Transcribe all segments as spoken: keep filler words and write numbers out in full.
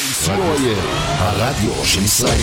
סי-או-איי, הרדיו של ישראל.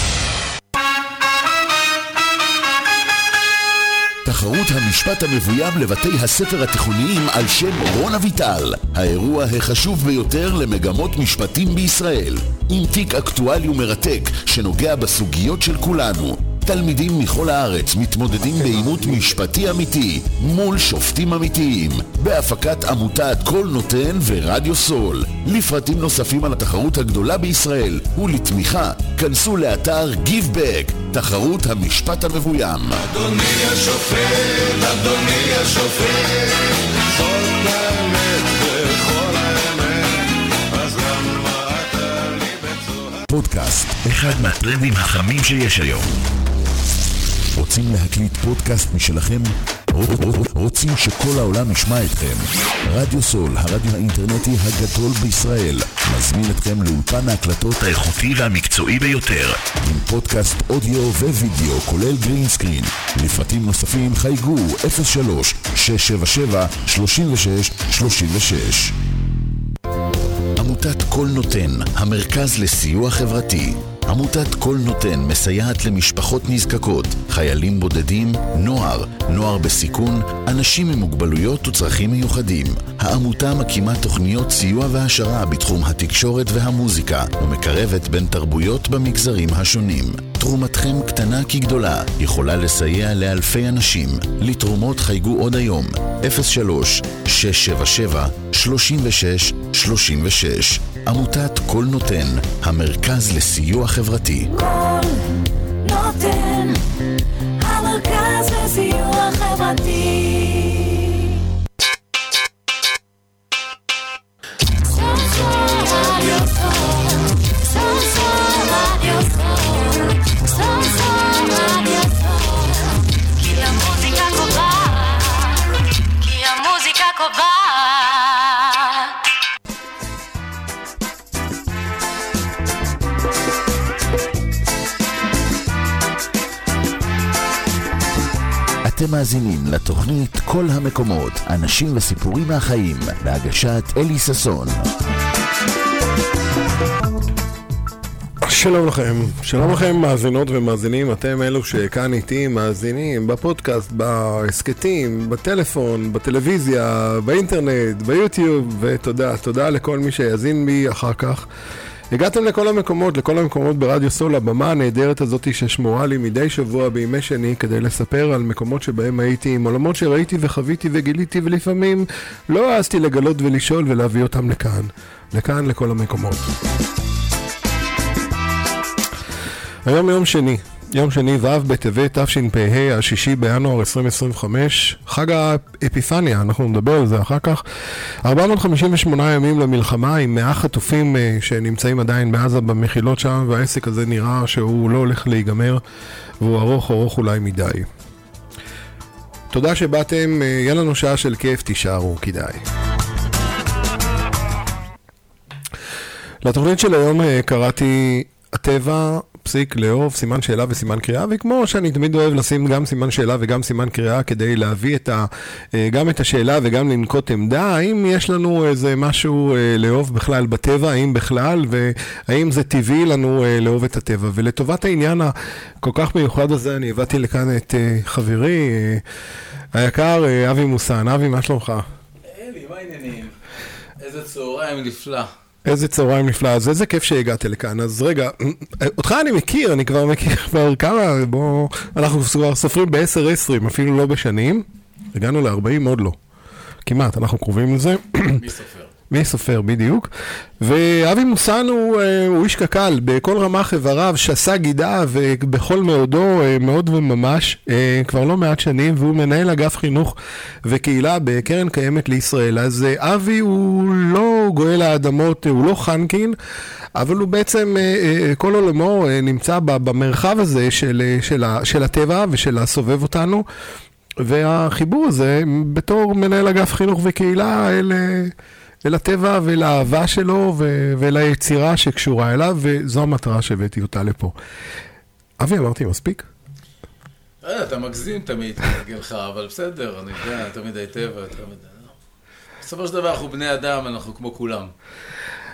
תחרות המשפט המבוים לבתי הספר התיכוניים על שם רון אביטל, האירוע החשוב ביותר למגמות משפטים בישראל, עם תיק אקטואלי ומרתק שנוגע בסוגיות של כולנו. תלמידים מכל הארץ מתמודדים בעימות משפטי אמיתי מול שופטים אמיתיים, בהפקת עמותת כל נותן ורדיו סול. לפרטים נוספים על התחרות הגדולה בישראל ולתמיכה, כנסו לאתר גיבבק, תחרות המשפט המבוים. אדוני השופט, אדוני השופט, זאת האמת וכל האמת, אז למה אתה לי בצוהר? פודקאסט, אחד מהטרנדים החמים שיש היום. רוצים להקליט פודקאסט משלכם? רוצים שכל העולם ישמע אתכם? רדיו סול, הרדיו האינטרנטי הגדול בישראל, מזמין אתכם לאולפן ההקלטות האיכותי והמקצועי ביותר, עם פודקאסט אודיו ווידאו כולל גרין סקרין. לפרטים נוספים חייגו אפס שלוש שש שבע שבע שלוש שש שלוש שש. עמותת כל נותן, המרכז לסיוע חברתי. עמותת כל נותן מסייעת למשפחות נזקקות, חיילים בודדים, נוער, נוער בסיכון, אנשים עם מוגבלויות וצרכים מיוחדים. העמותה מקימה תוכניות סיוע והשרה בתחום התקשורת והמוזיקה, ומקרבת בין תרבויות במגזרים השונים. תרומתכם קטנה כגדולה, יכולה לסייע לאלפי אנשים. לתרומות חייגו עוד היום, אפס שלוש שש שבע שבע שלוש שש שלוש שש. עמותת כל נותן, המרכז לסיוע חברתי. כל נותן, המרכז לסיוע חברתי. כי המוזיקה קובעת, כי המוזיקה קובעת. אתם מאזינים לתוכנית כל המקומות, אנשים וסיפורים מהחיים, בהגשת אלי ססון. שלום לכם, שלום לכם מאזינות ומאזינים, אתם אלו שכאן איתי מאזינים בפודקאסט, בהסקטים, בטלפון, בטלוויזיה, באינטרנט, ביוטיוב, ותודה, תודה לכל מי שיאזין בי אחר כך. הגעתם לכל המקומות, לכל המקומות ברדיו סול, הבמה הנהדרת הזאת ששמורה לי מדי שבוע בימי שני כדי לספר על מקומות שבהם הייתי, עם עולמות שראיתי וחוויתי וגיליתי, ולפעמים לא העזתי לגלות ולשאול ולהביא אותם לכאן, לכאן לכל המקומות. היום יום שני, יום שני ו' בטבת תשפ"ה, השישי בינואר עשרים עשרים וחמש, חג האפיפניה, אנחנו נדבר על זה אחר כך. ארבע מאות חמישים ושמונה ימים למלחמה, עם מאה חטופים שנמצאים עדיין בעזה במחילות שם, והעסק הזה נראה שהוא לא הולך להיגמר, והוא ארוך ארוך אולי מדי. תודה שבאתם, יהיה לנו שעה של כיף, תישארו, כדאי. לתוכנית של היום קראתי הטבע פסיק לאהוב, סימן שאלה וסימן קריאה, וכמו שאני תמיד אוהב לשים גם סימן שאלה וגם סימן קריאה כדי להביא את ה, גם את השאלה וגם לנקוט עמדה, האם יש לנו איזה משהו לאהוב בכלל בטבע, האם בכלל, והאם זה טבעי לנו לאהוב את הטבע. ולטובת העניין הכל כך מיוחד הזה, אני הבאתי לכאן את חברי היקר אבי מוסן. אבי, מה שלומך? אלי, מה העניינים? איזה צהריים נפלא. איזה צהריים נפלא, אז איזה כיף שהגעת לכאן. אז רגע, אותך אני מכיר, אני כבר מכיר כבר כמה, בוא, אנחנו כבר סופרים ב-עשר עשרים, אפילו לא בשנים, הגענו ל-ארבעים עוד לא, כמעט, אנחנו קרובים לזה. מי סופר? מי סופר, בדיוק. ואבי מוסן הוא, הוא איש קקל, בכל רמ"ח איבריו, שסה גידה ובכל מאודו, מאוד וממש, כבר לא מעט שנים, והוא מנהל אגף חינוך וקהילה בקרן קיימת לישראל. אז אבי הוא לא גואל האדמות, הוא לא חנקין, אבל הוא בעצם, כל עולמו נמצא במרחב הזה של, של, של הטבע ושל הסובב אותנו, והחיבור הזה, בתור מנהל אגף חינוך וקהילה, אל... אל הטבע ולאהבה שלו ו- וליצירה שקשורה אליו, וזו המטרה שהבאתי אותה לפה. אבי, אמרתי מספיק? אתה מגזים תמיד, כגלך, אבל בסדר, אני יודע, תמיד היטבע, תמיד... בסופו של דבר אנחנו בני אדם, אנחנו כמו כולם.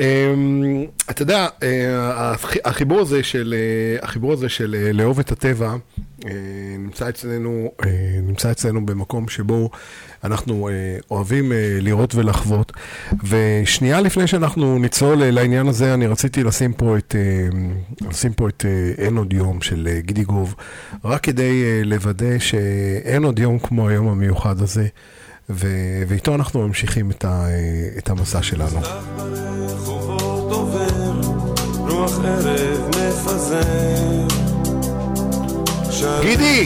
אתה יודע, החיבור הזה של, החיבור הזה של לאהוב את הטבע, נמצא אצלנו, נמצא אצלנו במקום שבו אנחנו אוהבים לראות ולחוות. ושנייה לפני שאנחנו נצלול לעניין הזה, אני רציתי לשים פה את, לשים פה את אין עוד יום של גידי גוב, רק כדי לוודא שאין עוד יום כמו היום המיוחד הזה, ו- ואיתו אנחנו ממשיכים את, ה- את המסע שלנו. ברחובות עובר, רוח ערב מפזר. גידי!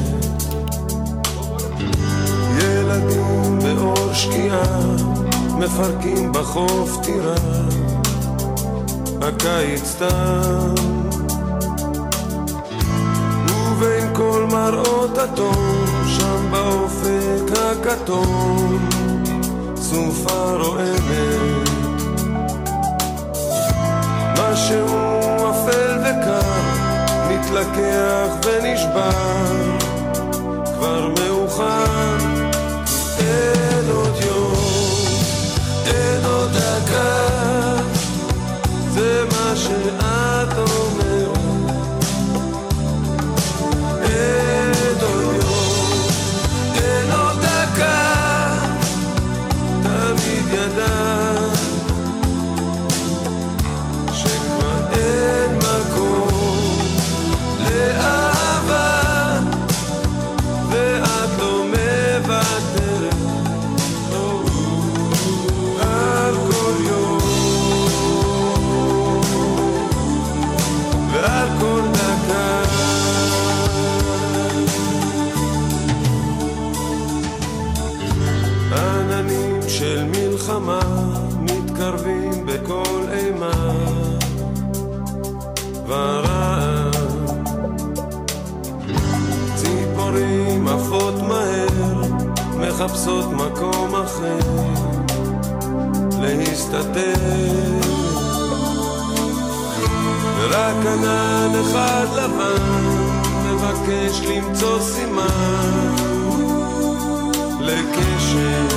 ילדים באור שקיעה, מפרקים בחוף טירה. הקיץ תם, ובין כל מראות התום, שם באופק הכתום, סופה רועמת. משהו אפל וקר, מתלקח ונשבר, כבר מאוחר. אין עוד יום, אין עוד דקה, זה מה שאת אומרת. אין עוד יום, אין עוד דקה, תמיד ידעת שכבר אין מקום לאהבה, ואת לא מוותרת על כל יום ועל כל דקה. עננים של מלחמה מתקרבים בכל אימה ורעב, ציפורים עפות מהר, מחפשות מקום אחר להסתתר, ורק ענן אחד לבן מבקש למצוא סימן לקשר.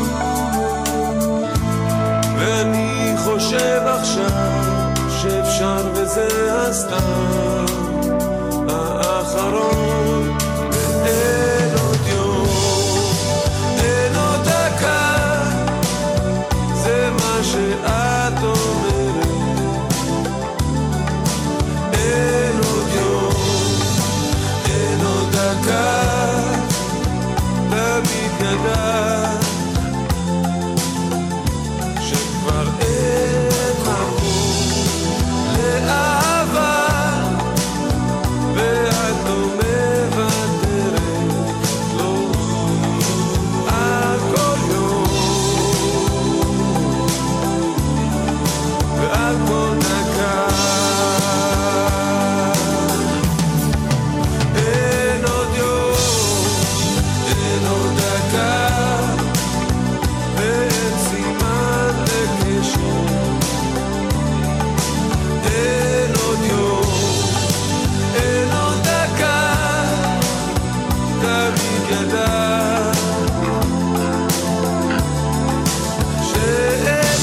ואני חושב עכשיו שאפשר וזה הסתם האחרון. ואין עוד יום, אין עוד דקה, זה מה שאת אומרת. אין עוד יום, אין עוד דקה, תמיד ידעת שכבר אין מקום לאהבה, ואת לא מוותרת לא על כל יום ועל כל דקה. אין עוד יום, אין עוד דקה, ואין סימן לקשר. אין עוד יום, אין עוד דקה, תמיד ידעת שאין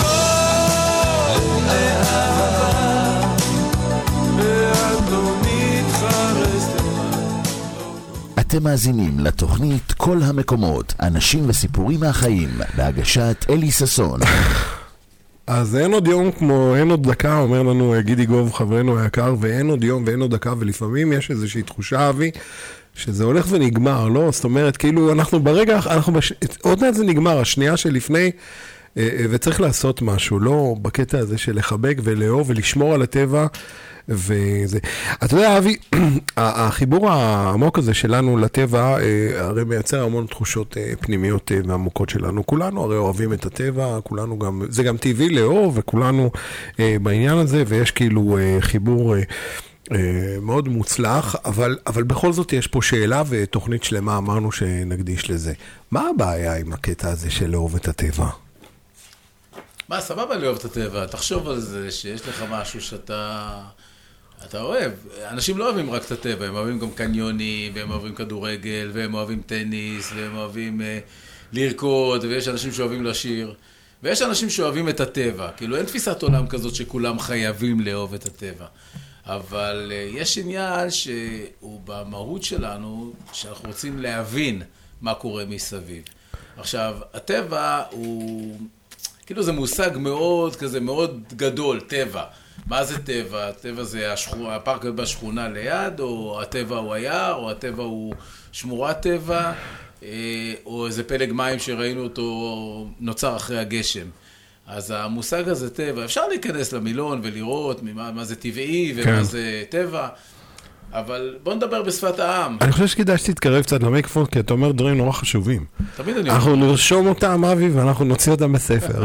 מקום לאהבה, ואת לא מתחרזת. אתם מאזינים לתוכנית כל המקומות, אנשים וסיפורים מהחיים, בהגשת אלי ססון. אז אין עוד יום כמו אין עוד דקה, אומר לנו גידי גוב חברנו היקר, ואין עוד יום ואין עוד דקה, ולפעמים יש איזושהי תחושה, אבי, שזה הולך ונגמר, לא? זאת אומרת, כאילו אנחנו ברגע, אנחנו בש... עוד מעט זה נגמר, השנייה שלפני, אה, אה, וצריך לעשות משהו, לא בקטע הזה של לחבק ולאהוב ולשמור על הטבע, וזה... אתה יודע, אבי, החיבור העמוק הזה שלנו לטבע, אה, הרי מייצר המון תחושות אה, פנימיות אה, ועמוקות שלנו. כולנו הרי אוהבים את הטבע, כולנו גם, זה גם טבעי לאהוב, וכולנו אה, בעניין הזה, ויש כאילו אה, חיבור... אה, מאוד מוצלח, אבל, אבל בכל זאת יש פה שאלה ותוכנית שלמה אמרנו שנקדיש לזה. מה הבעיה עם הקטע הזה של לאהוב את הטבע? מה, סבבה לאהוב את הטבע, תחשוב על זה שיש לך משהו שאתה אתה אוהב. אנשים לא אוהבים רק את הטבע, הם אוהבים גם קניונים, והם אוהבים כדורגל, והם אוהבים טניס, והם אוהבים uh, לרקוד, ויש אנשים שאוהבים לשיר. ויש אנשים שאוהבים את הטבע, כאילו אין תפיסת עולם כזאת שכולם חייבים לאהוב את הטבע. אבל יש עניין שהוא במהות שלנו, שאנחנו רוצים להבין מה קורה מסביב. עכשיו, הטבע הוא, כאילו זה מושג מאוד כזה, מאוד גדול, טבע. מה זה טבע? הטבע זה השכונה, הפארק בשכונה ליד, או הטבע הוא היער, או הטבע הוא שמורת טבע, או איזה פלג מים שראינו אותו נוצר אחרי הגשם. אז המושג הזה טבע, אפשר להיכנס למילון ולראות מה, מה זה טבעי ומה כן. זה טבע, אבל בוא נדבר בשפת העם. אני חושב שכדאי שתתקרב קצת למיקרופון, כי אתה אומר דברים נורא חשובים. תמיד אני אנחנו אומר. נרשום אותם, אבי, ואנחנו נוציא אותם בספר.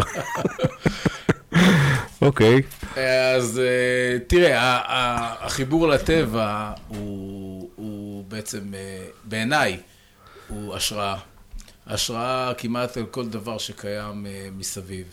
אוקיי. אז תראה, החיבור לטבע הוא, הוא בעצם, בעיניי, הוא השראה. השראה כמעט על כל דבר שקיים מסביב.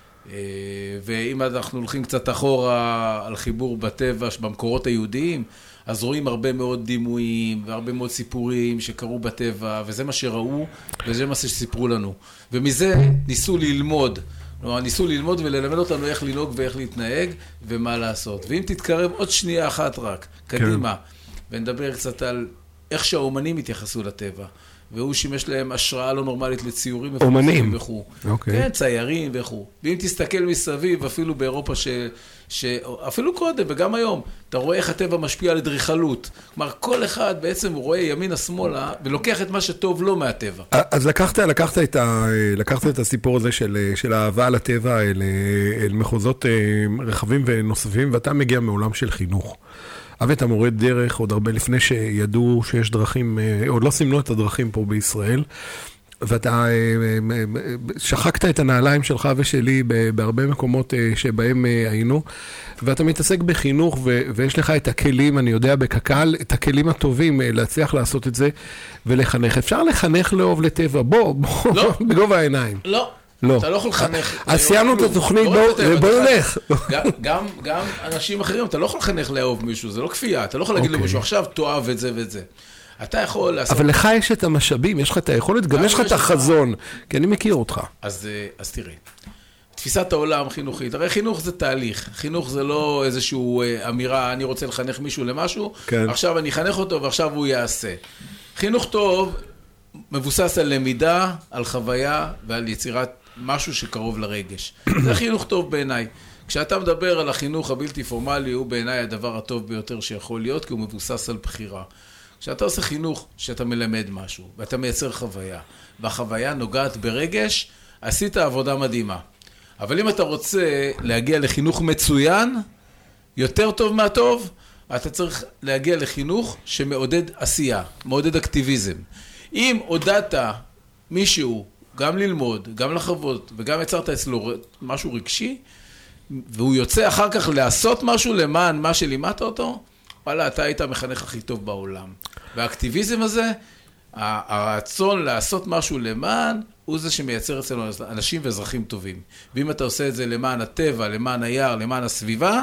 ואם אנחנו הולכים קצת אחורה על חיבור בטבע במקורות היהודיים, אז רואים הרבה מאוד דימויים והרבה מאוד סיפורים שקרו בטבע, וזה מה שראו וזה מה שסיפרו לנו. ומזה ניסו ללמוד, ניסו ללמוד וללמד אותנו איך לנהוג ואיך להתנהג ומה לעשות. ואם תתקרב עוד שנייה אחת רק, קדימה, כן. ונדבר קצת על איך שהאומנים התייחסו לטבע. והוא שימש להם השראה לא נורמלית לציורים. אומנים. וכו'. אוקיי. כן, ציירים וכו'. ואם תסתכל מסביב, אפילו באירופה, ש, ש, אפילו קודם וגם היום, אתה רואה איך הטבע משפיע על אדריכלות. כלומר, כל אחד בעצם רואה ימינה שמאלה, ולוקח את מה שטוב לו מהטבע. אז לקחת, לקחת את ה, לקחת את הסיפור הזה של, של האהבה לטבע אל, אל מחוזות רחבים ונוספים, ואתה מגיע מעולם של חינוך. אבי, אתה מורד דרך עוד הרבה לפני שידעו שיש דרכים, עוד לא סימנו את הדרכים פה בישראל, ואתה שחקת את הנעליים שלך ושלי בהרבה מקומות שבהם היינו, ואתה מתעסק בחינוך ויש לך את הכלים, אני יודע בקק"ל, את הכלים הטובים להצליח לעשות את זה ולחנך. אפשר לחנך לאהוב לטבע, בוא, בוא, לא. בגובה העיניים. לא. לא. אתה לא יכול לחנך. אז סיימנו את התוכנית, בואו נלך. גם אנשים אחרים, אתה לא יכול לחנך לאהוב מישהו, זה לא כפייה, אתה לא יכול להגיד למישהו, עכשיו תאהב את זה ואת זה. אתה יכול לעשות... אבל לך יש את המשאבים, יש לך את היכולת, גם יש לך את החזון, כי אני מכיר אותך. אז תראה, תפיסת העולם חינוכית, הרי חינוך זה תהליך, חינוך זה לא איזושהי אמירה, אני רוצה לחנך מישהו למשהו, עכשיו אני אחנך אותו ועכשיו הוא יעשה. חינוך טוב מבוסס על למידה, על חוויה ועל יצירת משהו שקרוב לרגש. זה חינוך טוב בעיניי. כשאתה מדבר על החינוך הבלתי פורמלי, הוא בעיניי הדבר הטוב ביותר שיכול להיות, כי הוא מבוסס על בחירה. כשאתה עושה חינוך, שאתה מלמד משהו, ואתה מייצר חוויה, והחוויה נוגעת ברגש, עשית עבודה מדהימה. אבל אם אתה רוצה להגיע לחינוך מצוין, יותר טוב מהטוב, אתה צריך להגיע לחינוך שמעודד עשייה, מעודד אקטיביזם. אם עודדת מישהו גם ללמוד, גם לחוות, וגם יצרת אצלו משהו רגשי, והוא יוצא אחר כך לעשות משהו למען מה שלימדת אותו, וואלה, אתה היית המחנך הכי טוב בעולם. והאקטיביזם הזה, הרצון לעשות משהו למען, הוא זה שמייצר אצלנו אנשים ואזרחים טובים. ואם אתה עושה את זה למען הטבע, למען היער, למען הסביבה,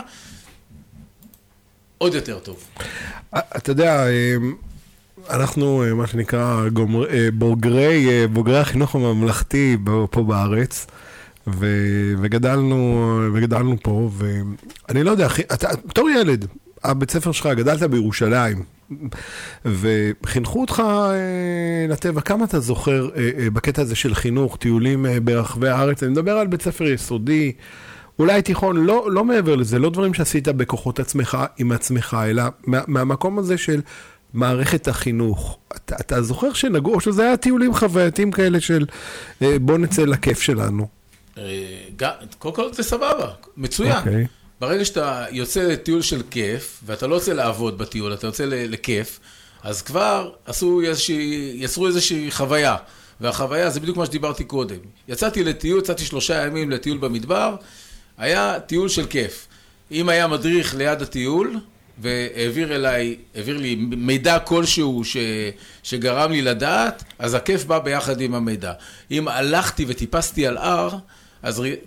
עוד יותר טוב. אתה יודע, אנחנו, מה שנקרא, בוגרי, בוגרי החינוך הממלכתי פה בארץ, וגדלנו, וגדלנו פה, ואני לא יודע, אתה, בתור ילד, הבית ספר שלך, גדלת בירושלים, וחינכו אותך לטבע, כמה אתה זוכר בקטע הזה של חינוך, טיולים ברחבי הארץ, אני מדבר על בית ספר יסודי, אולי תיכון, לא, לא מעבר לזה, לא דברים שעשית בכוחות עצמך, עם עצמך, אלא מה, מהמקום הזה של מערכת החינוך. אתה, אתה זוכר שנגעו, או שזה היה טיולים חווייתיים כאלה של בוא נצא לכיף שלנו? קודם כל זה סבבה, מצוין. Okay. ברגע שאתה יוצא לטיול של כיף, ואתה לא יוצא לעבוד בטיול, אתה יוצא לכיף, אז כבר עשו איזושהי, יצרו איזושהי חוויה. והחוויה זה בדיוק מה שדיברתי קודם. יצאתי לטיול, יצאתי שלושה ימים לטיול במדבר, היה טיול של כיף. אם היה מדריך ליד הטיול, והעביר אליי, העביר לי מידע כלשהו ש, שגרם לי לדעת, אז הכיף בא ביחד עם המידע. אם הלכתי וטיפסתי על הר, אז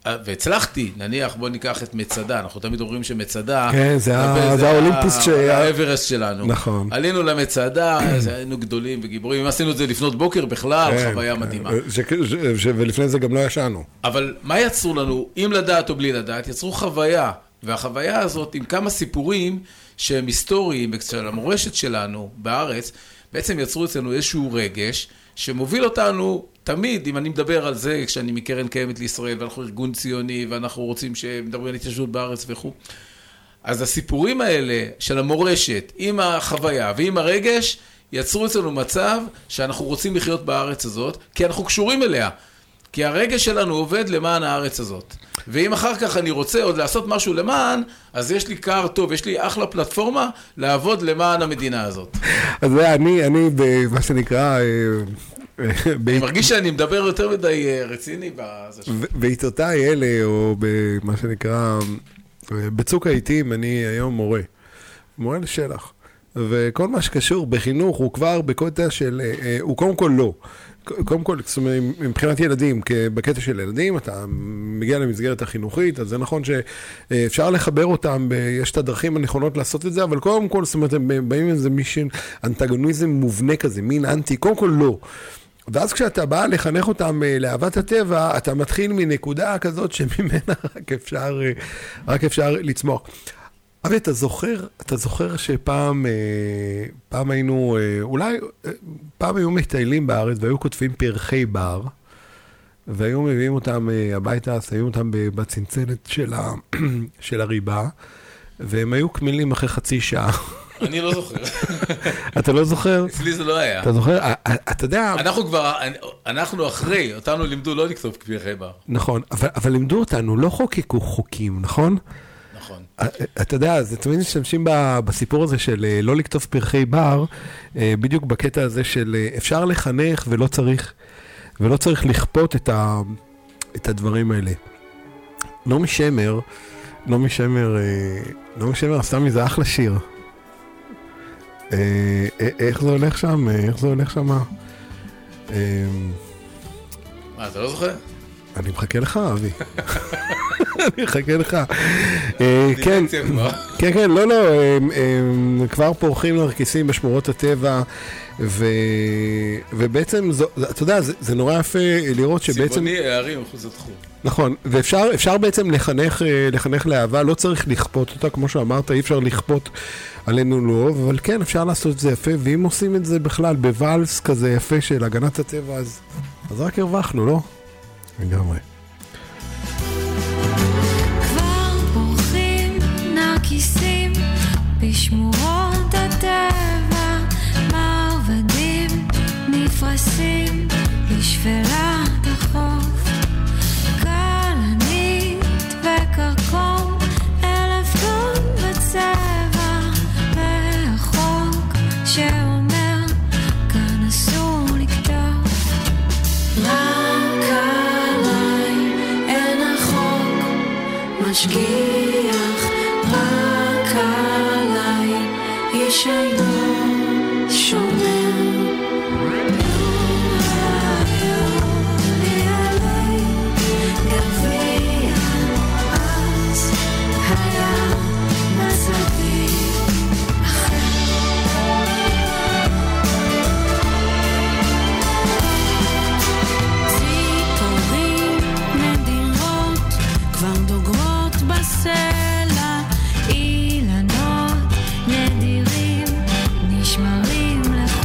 והצלחתי, נניח, בוא ניקח את מצדה, אנחנו תמיד אומרים שמצדה, כן, זה האולימפוס שהיה... האברסט שלנו. נכון. עלינו למצדה, היינו גדולים וגיבורים, אם עשינו את זה לפנות בוקר, בכלל, חוויה מדהימה. ולפני זה גם לא ישנו. אבל מה יצרו לנו, אם לדעת או בלי לדעת, יצרו חוויה, והחוויה הזאת עם כמה סיפורים שהם היסטוריים, של המורשת שלנו בארץ, בעצם יצרו אצלנו איזשהו רגש, שמוביל אותנו תמיד, אם אני מדבר על זה, כשאני מקרן קיימת לישראל, ואנחנו ארגון ציוני, ואנחנו רוצים שמדברים על התיישבות בארץ וכו'. אז הסיפורים האלה של המורשת, עם החוויה ועם הרגש, יצרו אצלנו מצב שאנחנו רוצים לחיות בארץ הזאת, כי אנחנו קשורים אליה. כי הרגש שלנו עובד למען הארץ הזאת. ואם אחר כך אני רוצה עוד לעשות משהו למען, אז יש לי קר טוב, יש לי אחלה פלטפורמה לעבוד למען המדינה הזאת. אז אני, אני במה שנקרא... אני מרגיש שאני מדבר יותר מדי רציני בזה. בעיתותיי אלה, או במה שנקרא, בצוק העיתים, אני היום מורה. מורה לשלח. וכל מה שקשור בחינוך הוא כבר בקטע של, הוא קודם כל לא. קודם כל, זאת אומרת, מבחינת ילדים, בקטע של ילדים, אתה מגיע למסגרת החינוכית, אז זה נכון שאפשר לחבר אותם, יש את הדרכים הנכונות לעשות את זה, אבל קודם כל, זאת אומרת, הם באים איזה מישן אנטגוניזם מובנה כזה, מין אנטי, קודם כל לא. ואז כשאתה בא לחנך אותם לאהבת הטבע, אתה מתחיל מנקודה כזאת שממנה רק אפשר, רק אפשר לצמוח. אבל אתה זוכר, אתה זוכר שפעם, פעם היינו, אולי, פעם היו מטיילים בארץ והיו כותבים פרחי בר, והיו מביאים אותם הביתה, שמים אותם בצנצנת של, ה, של הריבה, והם היו קמילים אחרי חצי שעה. אני לא זוכר. אתה לא זוכר? אצלי זה לא היה. אתה זוכר? אתה יודע... אנחנו כבר, אנחנו אחרי, אותנו לימדו לא לכתוב פרחי בר. נכון, אבל, אבל לימדו אותנו, לא חוקקו חוקים, נכון? נכון. אתה יודע, אז תמיד משתמשים בסיפור הזה של לא לכתוב פרחי בר, בדיוק בקטע הזה של אפשר לחנך ולא צריך, ולא צריך לכפות את, ה, את הדברים האלה. נעמי שמר, נעמי שמר, נעמי שמר עשתה מזה אחלה שיר. איך זה הולך שם? איך זה הולך שם? מה, אתה לא זוכר? אני מחכה לך, אבי. אני מחכה לך. כן, כן, כן, לא, לא, כבר פורחים נרקיסים בשמורות הטבע, ובעצם, אתה יודע, זה נורא יפה לראות שבעצם... צבעוני הערים מחוץ לתחום. נכון, ואפשר בעצם לחנך, לחנך לאהבה, לא צריך לכפות אותה, כמו שאמרת, אי אפשר לכפות עלינו לאהוב, אבל כן, אפשר לעשות את זה יפה, ואם עושים את זה בכלל בוואלס כזה יפה של הגנת הטבע, אז, אז רק הרווחנו, לא? לגמרי. כבר פורחים נרקיסים בשמורות הטבע, מרבדים נפרסים לשפלת החוף, כלנית וקרקום אלף גון בצבע, והחוק שאומר כאן אסור לקטוף, רק עליי אין החוק משגיח, רק עליי איש אינו שומר. סלע, אילנות נדירים נשמרים לך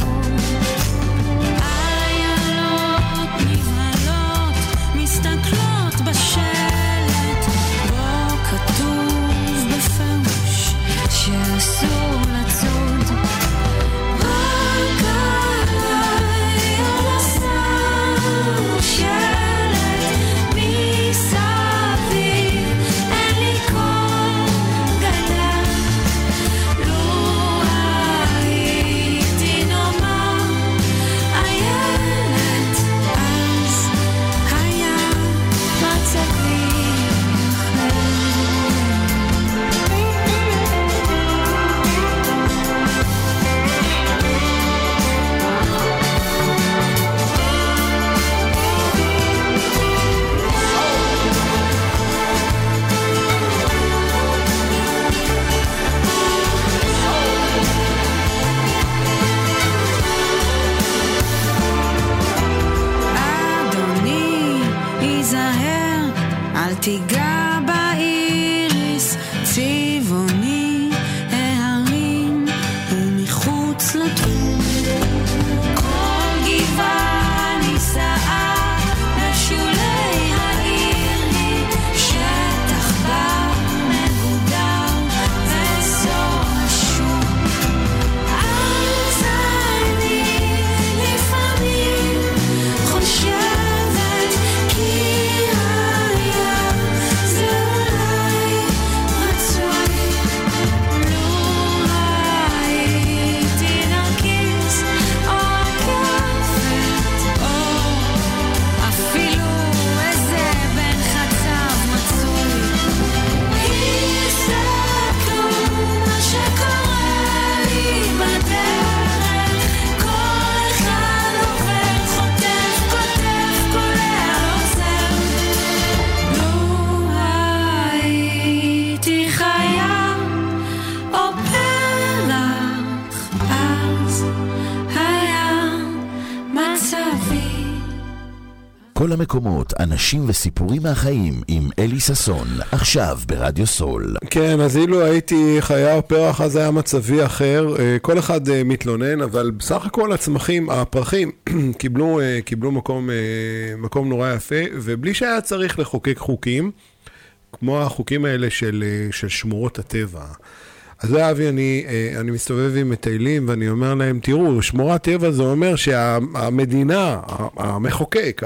כל המקומות, אנשים וסיפורים מהחיים עם אלי ססון, עכשיו ברדיו סול. כן, אז אילו הייתי חיה או פרח, אז היה מצבי אחר. כל אחד מתלונן, אבל בסך הכל הצמחים, הפרחים, קיבלו, קיבלו מקום, מקום נורא יפה, ובלי שהיה צריך לחוקק חוקים, כמו החוקים האלה של, של שמורות הטבע. אז לא אבי, אני, אני מסתובב עם מטיילים ואני אומר להם, תראו, שמורת טבע זה אומר שהמדינה, המחוקק,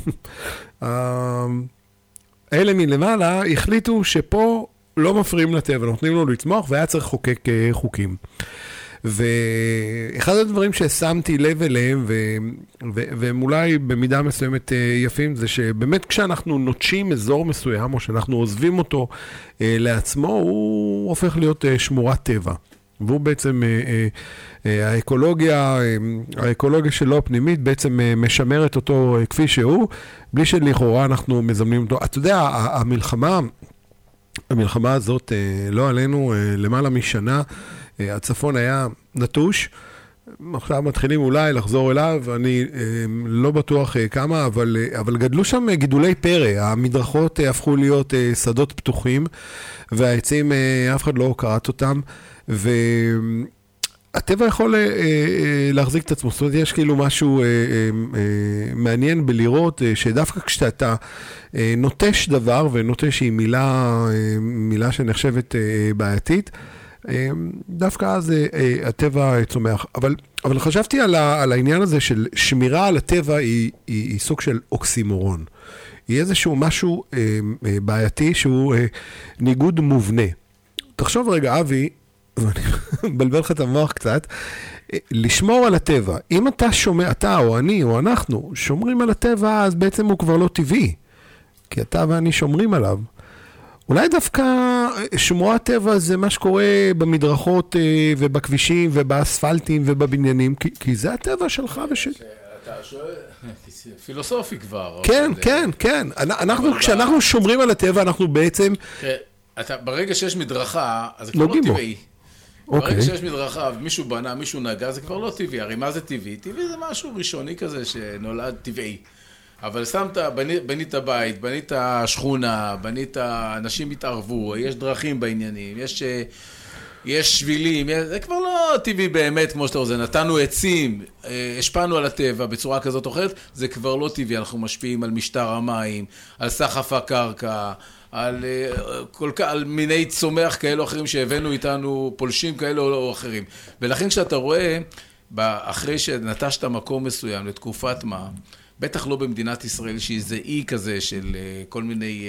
אלה מלמעלה, החליטו שפה לא מפריעים לטבע, נותנים לו לצמוח והיה צריך לחוקק חוקים. ואחד הדברים ששמתי לב אליהם, ו... ו... והם אולי במידה מסוימת יפים, זה שבאמת כשאנחנו נוטשים אזור מסוים, או שאנחנו עוזבים אותו לעצמו, הוא הופך להיות שמורת טבע. והוא בעצם, האקולוגיה, האקולוגיה שלו הפנימית בעצם משמרת אותו כפי שהוא, בלי שלכאורה אנחנו מזמנים אותו. אתה יודע, המלחמה, המלחמה הזאת לא עלינו למעלה משנה, הצפון היה נטוש, עכשיו מתחילים אולי לחזור אליו, אני לא בטוח כמה, אבל, אבל גדלו שם גידולי פרא, המדרכות הפכו להיות שדות פתוחים, והעצים, אף אחד לא קראת אותם, והטבע יכול להחזיק את עצמו, זאת אומרת, יש כאילו משהו מעניין בלראות, שדווקא כשאתה נוטש דבר, ונוטש היא מילה, מילה שנחשבת בעייתית, דווקא אז הטבע צומח. אבל, אבל חשבתי על, ה, על העניין הזה של שמירה על הטבע היא, היא, היא סוג של אוקסימורון. היא איזשהו משהו בעייתי שהוא ניגוד מובנה. תחשוב רגע, אבי, ואני מבלבל לך את המוח קצת, לשמור על הטבע. אם אתה שומע, אתה או אני או אנחנו שומרים על הטבע, אז בעצם הוא כבר לא טבעי. כי אתה ואני שומרים עליו. אולי דווקא שמורת טבע זה מה שקורה במדרכות ובכבישים ובאספלטים ובבניינים, כי, כי זה הטבע שלך ושל... אתה שואל, פילוסופי כבר. כן, כן, כן. אנחנו, כשאנחנו שומרים על הטבע, אנחנו בעצם... אתה, ברגע שיש מדרכה, אז זה כבר לא טבעי. ברגע שיש מדרכה ומישהו בנה, מישהו נגע, זה כבר לא טבעי. הרי מה זה טבעי? טבעי זה משהו ראשוני כזה שנולד טבעי. אבל שמת, בנית, בנית בית, בנית שכונה, בנית, אנשים התערבו, יש דרכים בעניינים, יש, יש שבילים, זה כבר לא טבעי באמת כמו שאתה רוצה, נתנו עצים, השפענו על הטבע בצורה כזאת או אחרת, זה כבר לא טבעי, אנחנו משפיעים על משטר המים, על סחף הקרקע, על, כל, על מיני צומח כאלו אחרים שהבאנו איתנו, פולשים כאלו או אחרים. ולכן כשאתה רואה, אחרי שנטשת מקום מסוים לתקופת מה, בטח לא במדינת ישראל, שהיא זה אי כזה של כל מיני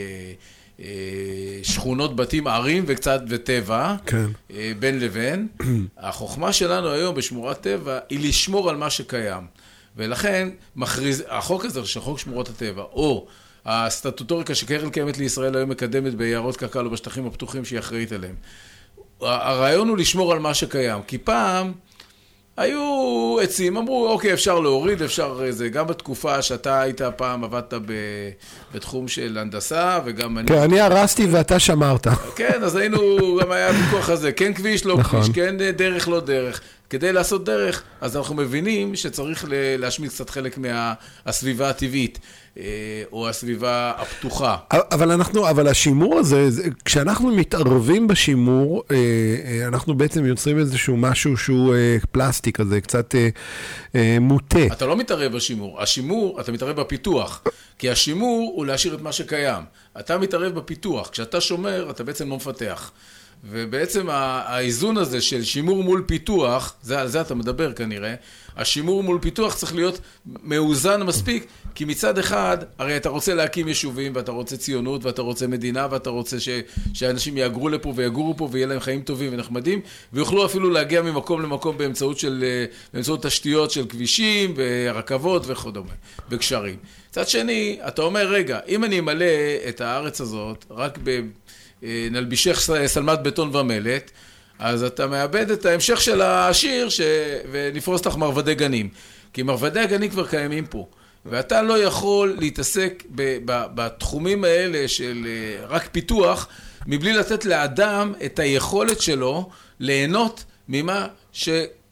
שכונות, בתים, ערים וקצת וטבע, כן. בין לבין. החוכמה שלנו היום בשמורת טבע היא לשמור על מה שקיים. ולכן מכריז, החוק הזה של חוק שמורות הטבע, או הסטטוטוריקה שקרן קיימת לישראל היום מקדמת ביערות קק"ל או בשטחים הפתוחים שהיא אחראית עליהם. הרעיון הוא לשמור על מה שקיים, כי פעם היו עצים, אמרו, אוקיי, אפשר להוריד, אפשר זה, גם בתקופה שאתה היית פעם, עבדת ב, בתחום של הנדסה, וגם אני... כן, אני הרסתי ואתה שמרת. כן, אז היינו, גם היה ויכוח הזה, כן כביש, לא כביש, כן דרך, לא דרך. כדי לעשות דרך, אז אנחנו מבינים שצריך להשמיד קצת חלק מהסביבה הטבעית, או הסביבה הפתוחה. אבל אנחנו, אבל השימור הזה, כשאנחנו מתערבים בשימור, אנחנו בעצם יוצרים איזשהו משהו שהוא פלסטיק הזה, קצת מוטה. אתה לא מתערב בשימור. השימור, אתה מתערב בפיתוח. כי השימור הוא להשאיר את מה שקיים. אתה מתערב בפיתוח. כשאתה שומר, אתה בעצם לא מפתח. ובעצם האיזון הזה של שימור מול פיתוח, זה, על זה אתה מדבר כנראה, השימור מול פיתוח צריך להיות מאוזן מספיק, כי מצד אחד, הרי אתה רוצה להקים יישובים, ואתה רוצה ציונות, ואתה רוצה מדינה, ואתה רוצה ש, שאנשים יאגרו לפה ויגורו פה, ויהיה להם חיים טובים ונחמדים, ויוכלו אפילו להגיע ממקום למקום באמצעות, של, באמצעות תשתיות של כבישים, ורכבות וכדומה, וקשרים. מצד שני, אתה אומר, רגע, אם אני אמלא את הארץ הזאת, רק ב... נלבישך סלמת בטון ומלט, אז אתה מאבד את ההמשך של השיר ש... ונפרוס לך מרבדי גנים. כי מרבדי הגנים כבר קיימים פה. ואתה לא יכול להתעסק ב... ב... בתחומים האלה של רק פיתוח, מבלי לתת לאדם את היכולת שלו ליהנות ממה ש...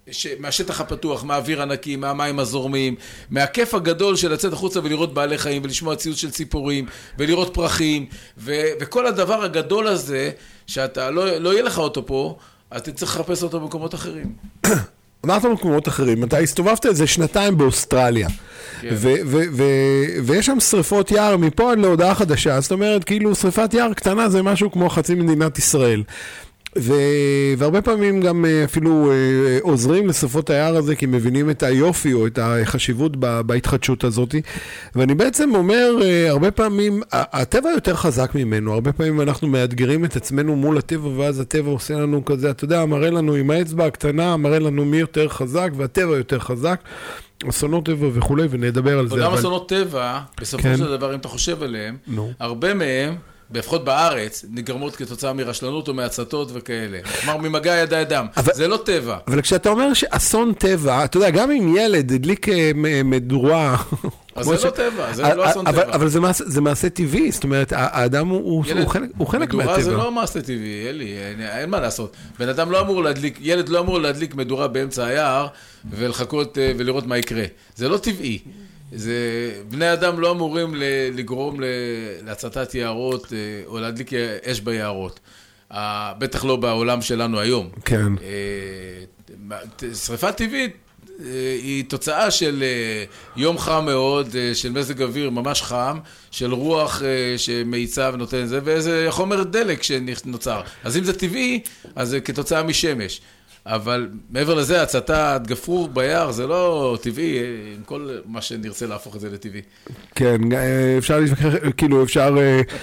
מהשטח הפתוח, מהאוויר הנקי, מהמים הזורמים, מהכיף הגדול של לצאת החוצה ולראות בעלי חיים ולשמוע ציוץ של ציפורים ולראות פרחים ו- וכל הדבר הגדול הזה שאתה לא, לא יהיה לך אותו פה, אתה צריך לחפש אותו במקומות אחרים. אמרת במקומות אחרים, אתה הסתובבת איזה שנתיים באוסטרליה, ויש שם שריפות יער מפה עד להודעה חדשה, זאת אומרת, כאילו שריפת יער קטנה זה משהו כמו חצי מדינת ישראל. והרבה פעמים גם אפילו עוזרים לשרפות היער הזה, כי מבינים את היופי או את החשיבות בהתחדשות הזאת. ואני בעצם אומר, הרבה פעמים, הטבע יותר חזק ממנו, הרבה פעמים אנחנו מאתגרים את עצמנו מול הטבע, ואז הטבע עושה לנו כזה, אתה יודע, מראה לנו עם האצבע הקטנה, מראה לנו מי יותר חזק, והטבע יותר חזק. אסונות טבע וכולי, ונדבר על זה. וגם אסונות טבע, בסופו של דבר, אם אתה חושב עליהם, הרבה מהם, לפחות בארץ, נגרמות כתוצאה מרשלנות או מהצתות וכאלה. כלומר, ממגע ידי אדם. זה לא טבע. אבל כשאתה אומר שאסון טבע, אתה יודע, גם אם ילד הדליק מדורה... אז זה לא טבע, זה לא אסון טבע. אבל זה מעשה טבעי, זאת אומרת, האדם הוא חלק מהטבע. מדורה זה לא מעשה טבעי, אלי, אין מה לעשות. בן אדם לא אמור להדליק, ילד לא אמור להדליק מדורה באמצע היער, ולחכות ולראות מה יקרה. זה לא טבעי. זה, בני אדם לא אמורים לגרום להצתת יערות או להדליק אש ביערות. בטח לא בעולם שלנו היום. כן. שריפה טבעית היא תוצאה של יום חם מאוד, של מזג אוויר ממש חם, של רוח שמאיצה ונותן זה, ואיזה חומר דלק שנוצר. אז אם זה טבעי, אז זה כתוצאה משמש. אבל מעבר לזה, הצתת גפרור ביער זה לא טבעי, עם כל מה שנרצה להפוך את זה לטבעי. כן, אפשר להתווכח, כאילו אפשר,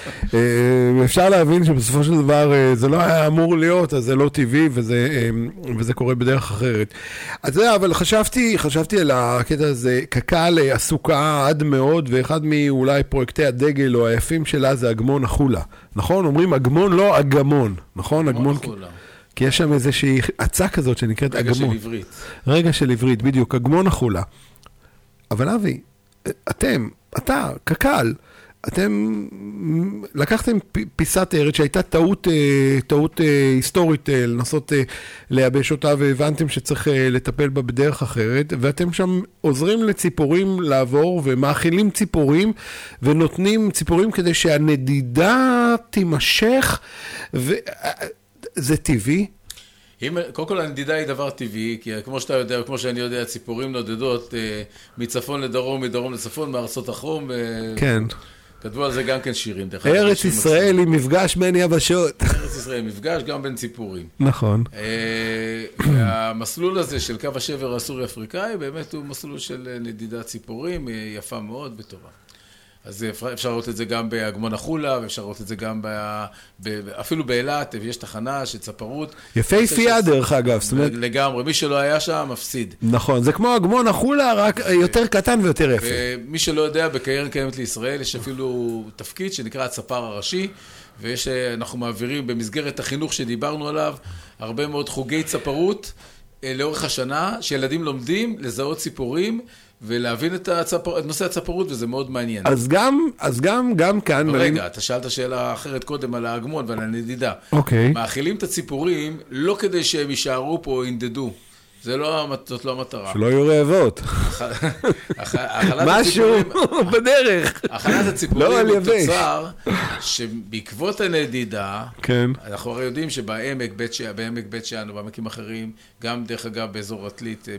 אפשר להבין שבסופו של דבר זה לא היה אמור להיות, אז זה לא טבעי, וזה, וזה קורה בדרך אחרת. אז זה, אבל חשבתי, חשבתי על הקטע הזה, קק"ל עסוקה עד מאוד, ואחד מאולי פרויקטי הדגל או היפים שלה זה אגמון החולה. נכון? אומרים אגמון, לא אגמון. נכון? אגמון החולה. כי יש שם איזושהי הצעה כזאת שנקראת רגע אגמון. רגע של עברית. רגע של עברית, בדיוק, אגמון החולה. אבל אבי, אתם, אתה, קק"ל, אתם לקחתם פיסת ארץ שהייתה טעות, טעות היסטורית לנסות לייבש אותה, והבנתם שצריך לטפל בה בדרך אחרת, ואתם שם עוזרים לציפורים לעבור, ומאכילים ציפורים, ונותנים ציפורים כדי שהנדידה תימשך, ו... זה טבעי? אם, קודם כל הנדידה היא דבר טבעי, כי כמו שאתה יודע, כמו שאני יודע, ציפורים נודדות אה, מצפון לדרום, מדרום לצפון, מארצות החום. אה, כן. כתבו על זה גם כן שירים. ארץ ישראל היא מפגש בין יבשות. ארץ ישראל היא מפגש גם בין ציפורים. נכון. אה, המסלול הזה של קו השבר הסורי-אפריקאי, באמת הוא מסלול של נדידת ציפורים, יפה מאוד וטובה. אז אפשר לראות את זה גם באגמון החולה, ואפשר לראות את זה גם ב... אפילו באילת, יש תחנה של צפרות. יפהפייה דרך אגב. לגמרי, מי שלא היה שם, מפסיד. נכון, זה כמו אגמון החולה, רק יותר קטן ויותר יפה. ומי שלא יודע, בקרן קיימת לישראל, יש אפילו תפקיד שנקרא הצפר הראשי, ואנחנו מעבירים במסגרת החינוך שדיברנו עליו, הרבה מאוד חוגי צפרות לאורך השנה, שילדים לומדים לזהות ציפורים, ולהבין את, הצפר... את נושא הצפרות, וזה מאוד מעניין. אז גם, אז גם, גם כאן... רגע, אתה שאלת שאלה אחרת קודם על האגמון ועל הנדידה. אוקיי. מאכילים את הציפורים לא כדי שהם יישארו פה או ינדדו. זה לא, זאת לא המטרה. שלא יהיו רעבות. משהו בדרך. האכלת הציפורים הוא תוצר שבעקבות הנדידה, אנחנו הרי יודעים שבעמק בית שאן ובעמקים אחרים, גם דרך אגב באזור עתלית,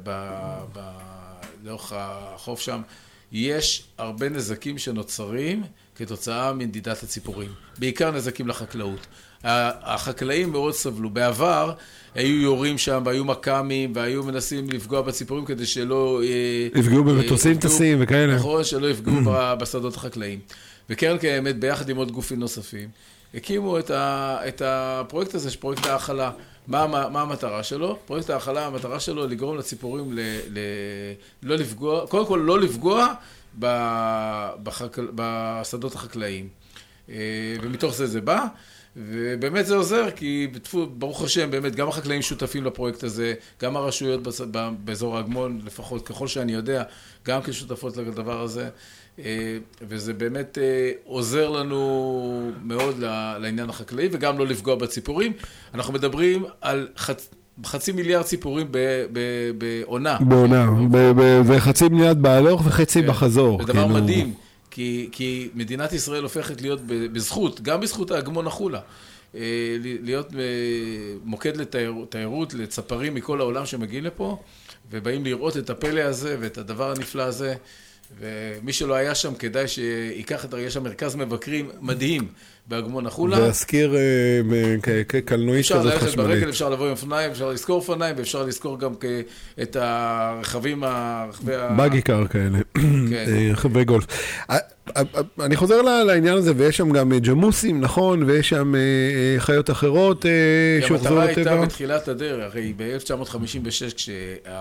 לאורך החוף שם, יש הרבה נזקים שנוצרים כתוצאה מנדידת הציפורים. בעיקר נזקים לחקלאות. החקלאים מאוד סבלו. בעבר היו יורים שם, והיו מקמים, והיו מנסים לפגוע בציפורים כדי שלא... יפגעו במטוסים טסים וכאלה. נכון, שלא יפגעו בשדות החקלאים. וקרן קיימת, ביחד עם עוד גופים נוספים, הקימו את, ה, את הפרויקט הזה, פרויקט האכלה. מה, מה, מה המטרה שלו? פרויקט האכלה, המטרה שלו לגרום לציפורים ל, ל, לא לפגוע, קודם כל לא לפגוע ב, בחק, בשדות החקלאיים. ומתוך זה זה בא, ובאמת זה עוזר, כי ברוך השם, באמת גם החקלאים שותפים לפרויקט הזה, גם הרשויות באזור האגמון, לפחות ככל שאני יודע, גם כשותפות לדבר הזה, וזה באמת עוזר לנו מאוד לעניין החקלאי, וגם לא לפגוע בציפורים. אנחנו מדברים על חצ... חצי מיליארד ציפורים בעונה. בעונה, וחצי מיליארד בהלוך וחצי בחזור. זה דבר מדהים, כי מדינת ישראל הופכת להיות בזכות, גם בזכות האגמון החולה, להיות מוקד לתיירות, לצפרים מכל העולם שמגיעים לפה, ובאים לראות את הפלא הזה ואת הדבר הנפלא הזה, ומי שלא היה שם כדאי שיקח את הרגש המרכז מבקרים מדהים באגמון החולה. להזכיר כקלנועית כזאת חשמלית. אפשר ללכת ברגל, אפשר לבוא עם אופניים, אפשר לזכור אופניים, ואפשר לזכור גם את הרכבים, בגי קאר כאלה, רכבי גולף. אני חוזר לעניין הזה, ויש שם גם ג'מוסים, נכון? ויש שם חיות אחרות שהוחזרו לטבע. המטרה הייתה בתחילת הדרך, הרי ב-אלף תשע מאות חמישים ושש כשה...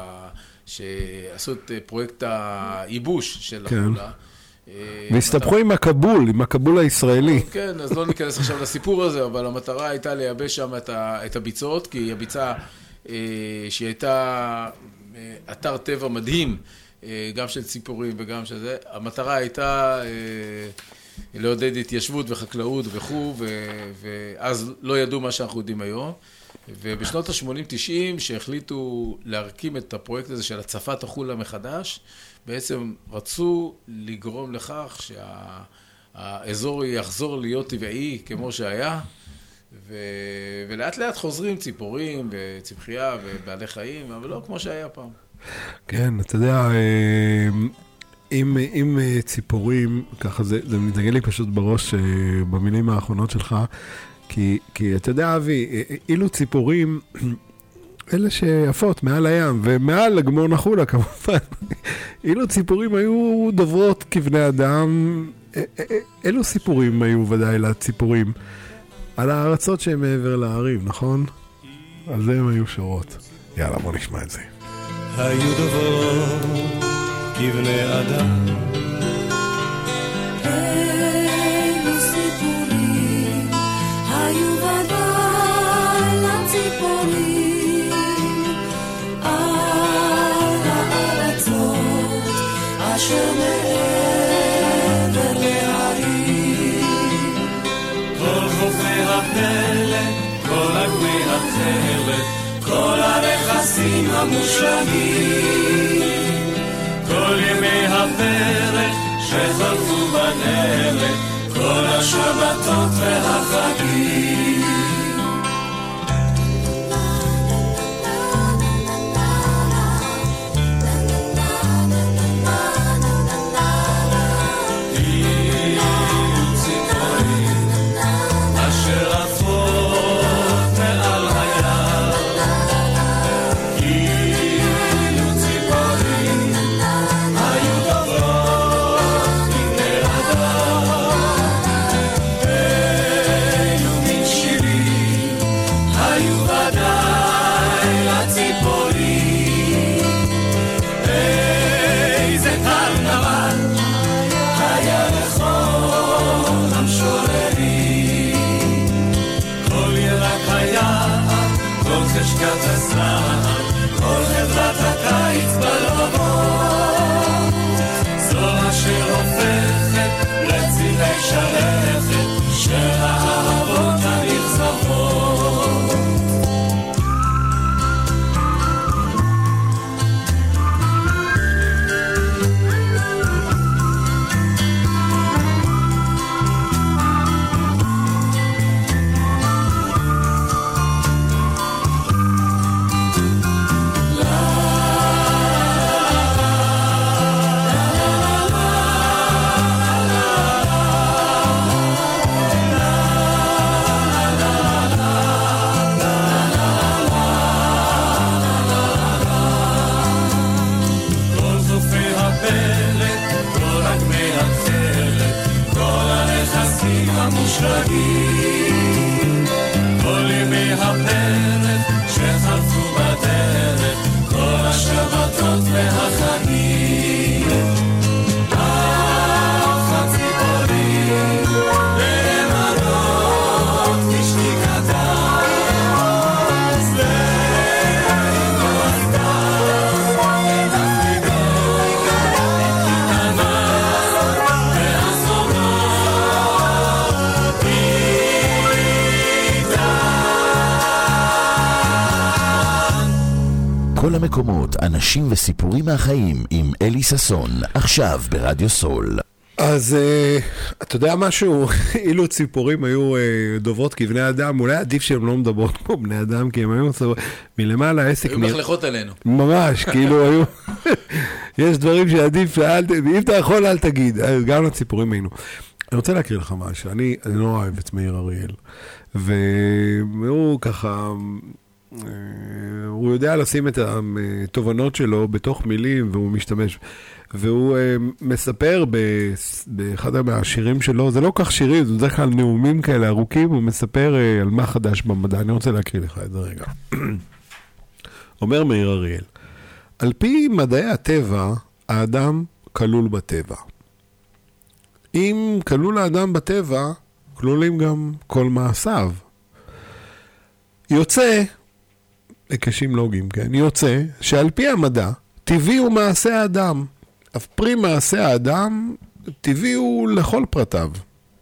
שעשו את פרויקט הייבוש של החולה. והסתבכו עם הקבול, עם הקבול הישראלי. כן, אז לא ניכנס עכשיו לסיפור הזה, אבל המטרה הייתה לייבש שם את הביצות, כי הביצה שהיא הייתה אתר טבע מדהים, גם של ציפורים וגם של זה, המטרה הייתה לעודד התיישבות וחקלאות וכו', ואז לא ידעו מה שאנחנו יודעים היום. ובשנות ה-שמונים תשעים, שהחליטו להרקים את הפרויקט הזה של הצפת החולה מחדש, בעצם רצו לגרום לכך שהאזור יחזור להיות טבעי כמו שהיה, ו... ולאט לאט חוזרים ציפורים וצמחייה ובעלי חיים, אבל לא כמו שהיה פעם. כן, אתה יודע, עם, עם ציפורים, ככה זה, זה מתנגל לי פשוט בראש במילים האחרונות שלך, כי, כי אתה יודע, אבי, אילו ציפורים, אלה שיפות מעל הים, ומעל אגמון החולה כמובן, אילו ציפורים היו דוברות כבני אדם, אילו סיפורים היו ודאי לציפורים, על הארצות שהן מעבר להרים, נכון? על זה הם היו שורות. יאללה, בוא נשמע את זה. היו דוברות כבני אדם, היו ודאי לציפורים על הארצות אשר מעבר להרים. כל חופי הפלא, כל אגמי התכלת, כל הרכסים המושלמים, כל ימי הפרק שחלפו בדרך, כל השבתות והחגים. אילו ציפורים אשר עפות מעל הים, אילו ציפורים היו דוברות כבני אדם, חשקת הסער, כל חברת הקיץ בלבבות, זו אשר הופכת לצילי שלכת של האהבות הנכזבות. כל המקומות, אנשים וסיפורים מהחיים עם אלי ססון, עכשיו ברדיו סול. אז uh, אתה יודע משהו, אילו ציפורים היו uh, דוברות כבני אדם, אולי עדיף שהם לא מדברות כמו בני אדם, כי הם היו מצב... מלמעלה העסק... היו מחלכות עלינו. ממש, כאילו היו... יש דברים שעדיף, אל... אם אתה יכול אל תגיד, גם לציפורים היינו. אני רוצה להקריא לך משהו, אני, אני לא אוהב את מאיר אריאל, והוא ככה... הוא יודע לשים את התובנות שלו בתוך מילים, והוא משתמש, והוא מספר באחד מהשירים שלו, זה לא כך שירים, זה דרך כלל נאומים כאלה ארוכים, הוא מספר על מה חדש במדע. אני רוצה להקריא לך את זה רגע. אומר מאיר אריאל, על פי מדעי הטבע, האדם כלול בטבע. אם כלול האדם בטבע, כלולים גם כל מעשיו. יוצא, לקשים לוגים, כן? יוצא שעל פי המדע, טבעי הוא מעשה האדם. אף פרי מעשה האדם, טבעי הוא לכל פרטיו.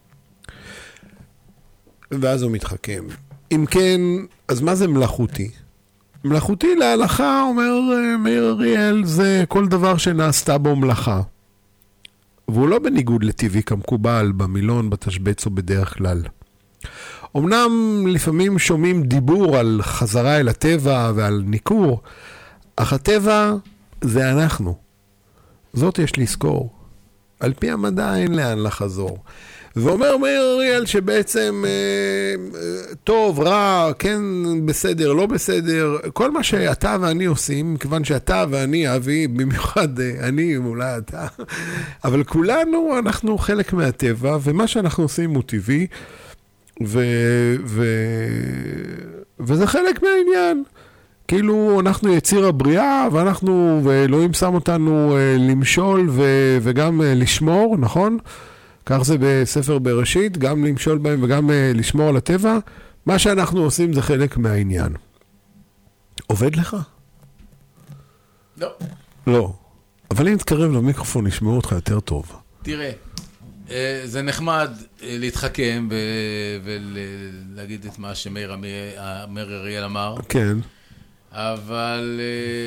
ואז הוא מתחכם. אם כן, אז מה זה מלאכותי? מלאכותי להלכה, אומר מאיר אריאל, זה כל דבר שנעשתה בו מלאכה. והוא לא בניגוד לטבעי כמקובל, במילון, בתשבץ או בדרך כלל. אמנם לפעמים שומעים דיבור על חזרה אל הטבע ועל ניכור, אך הטבע זה אנחנו. זאת יש לזכור. על פי המדע אין לאן לחזור. ואומר מאיר אריאל שבעצם אה, טוב, רע, כן בסדר, לא בסדר, כל מה שאתה ואני עושים, כיוון שאתה ואני, אבי, במיוחד אני, אולי אתה, אבל כולנו, אנחנו חלק מהטבע, ומה שאנחנו עושים הוא טבעי, ו, ו, וזה חלק מהעניין. כאילו אנחנו יציר הבריאה, ואנחנו, ואלוהים שם אותנו למשול ו, וגם לשמור, נכון? כך זה בספר בראשית, גם למשול בהם וגם לשמור על הטבע. מה שאנחנו עושים זה חלק מהעניין. עובד לך? לא. לא. אבל אם תקרב למיקרופון, ישמעו אותך יותר טוב. תראה, זה נחמד להתחכם ולהגיד את מה שמאיר אריאל אמר. כן. אבל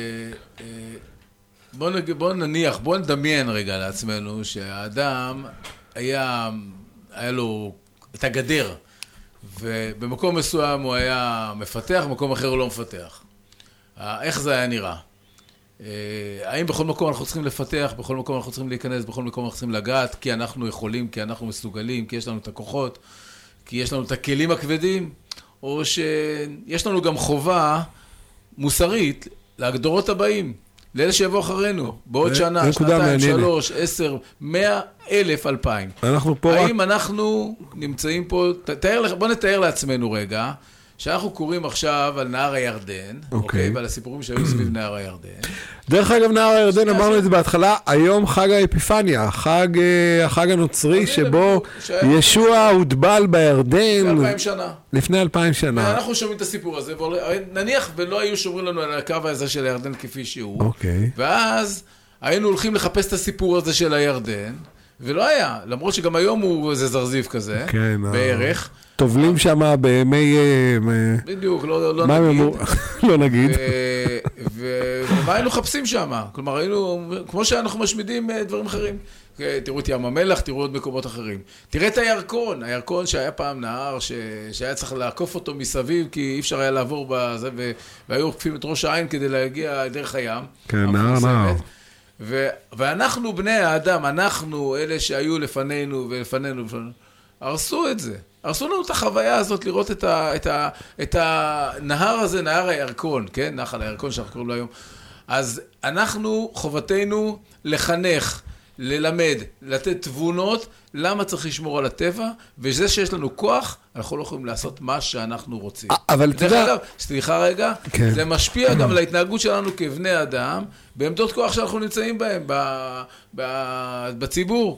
בוא, נג... בוא נניח, בוא נדמיין רגע לעצמנו שהאדם היה, היה לו את הגדר, ובמקום מסוים הוא היה מפתח, במקום אחר הוא לא מפתח. איך זה היה נראה? האם בכל מקום אנחנו צריכים לפתח, בכל מקום אנחנו צריכים להיכנס, בכל מקום אנחנו צריכים לגעת, כי אנחנו יכולים, כי אנחנו מסוגלים, כי יש לנו את הכוחות, כי יש לנו את הכלים הכבדים, או שיש לנו גם חובה מוסרית להגדרות הבאים, לאלה שיבוא אחרינו, בעוד שנה, שנתיים, שלוש, עשר, מאה, אלף, אלפיים. אנחנו פה... האם אנחנו נמצאים פה, תאר, בוא נתאר לעצמנו רגע, שאנחנו קוראים עכשיו על נהר הירדן, אוקיי, ועל הסיפורים שהיו סביב נהר הירדן. דרך אגב, נהר הירדן, אמרנו את זה בהתחלה, היום חג האפיפניה, החג הנוצרי שבו ישוע הוטבל בירדן. לפני אלפיים שנה. לפני אלפיים שנה. ואנחנו שומעים את הסיפור הזה, נניח ולא היו שומרים לנו על הקו הזה של הירדן כפי שהוא, אוקיי. ואז היינו הולכים לחפש את הסיפור הזה של הירדן, ולא היה, למרות שגם היום הוא איזה זרזיף כזה, כן, בערך. טובלים שם בימי... בדיוק, לא נגיד. לא נגיד. ומה היינו חפשים שם? כלומר, היינו, כמו שאנחנו משמידים דברים אחרים. תראו את ים המלח, תראו עוד מקומות אחרים. תראה את הירקון, הירקון שהיה פעם נהר, שהיה צריך לעקוף אותו מסביב, כי אי אפשר היה לעבור בזה, והיו עוקפים את ראש העין כדי להגיע דרך הים. כן, נהר, נהר. ואנחנו בני האדם, אנחנו אלה שהיו לפנינו ולפנינו, הרסו את זה. הרסו לנו את החוויה הזאת לראות את, ה, את, ה, את הנהר הזה, נהר הירקון, כן? נחל הירקון שאנחנו קוראים לו היום. אז אנחנו, חובתנו לחנך, ללמד, לתת תבונות, למה צריך לשמור על הטבע, וזה שיש לנו כוח, אנחנו לא יכולים לעשות מה שאנחנו רוצים. אבל אתה יודע... אגב, סליחה רגע, כן. זה משפיע גם על ההתנהגות שלנו כבני אדם, בעמדות כוח שאנחנו נמצאים בהם, ב, ב, בציבור.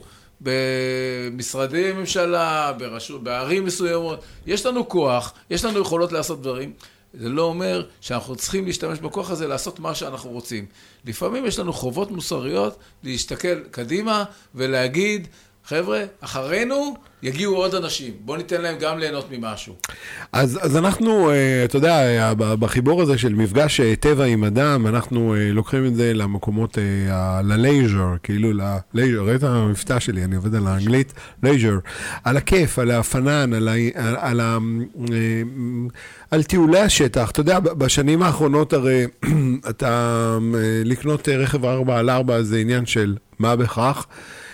במשרדי ממשלה, ברשות, בערים מסוימות, יש לנו כוח, יש לנו יכולות לעשות דברים. זה לא אומר שאנחנו צריכים להשתמש בכוח הזה לעשות מה שאנחנו רוצים. לפעמים יש לנו חובות מוסריות להסתכל קדימה ולהגיד, חבר'ה, אחרינו יגיעו עוד אנשים. בואו ניתן להם גם ליהנות ממשהו. אז, אז אנחנו, אתה יודע, בחיבור הזה של מפגש טבע עם אדם, אנחנו לוקחים את זה למקומות, ללייז'ר, כאילו ללייז'ר, ראית המבטא שלי, אני עובד על האנגלית, לייז'ר, על הכיף, על האפנן, על, על, על, על טיולי השטח. אתה יודע, בשנים האחרונות הרי אתה לקנות רכב ארבע על ארבע זה עניין של מה בכך,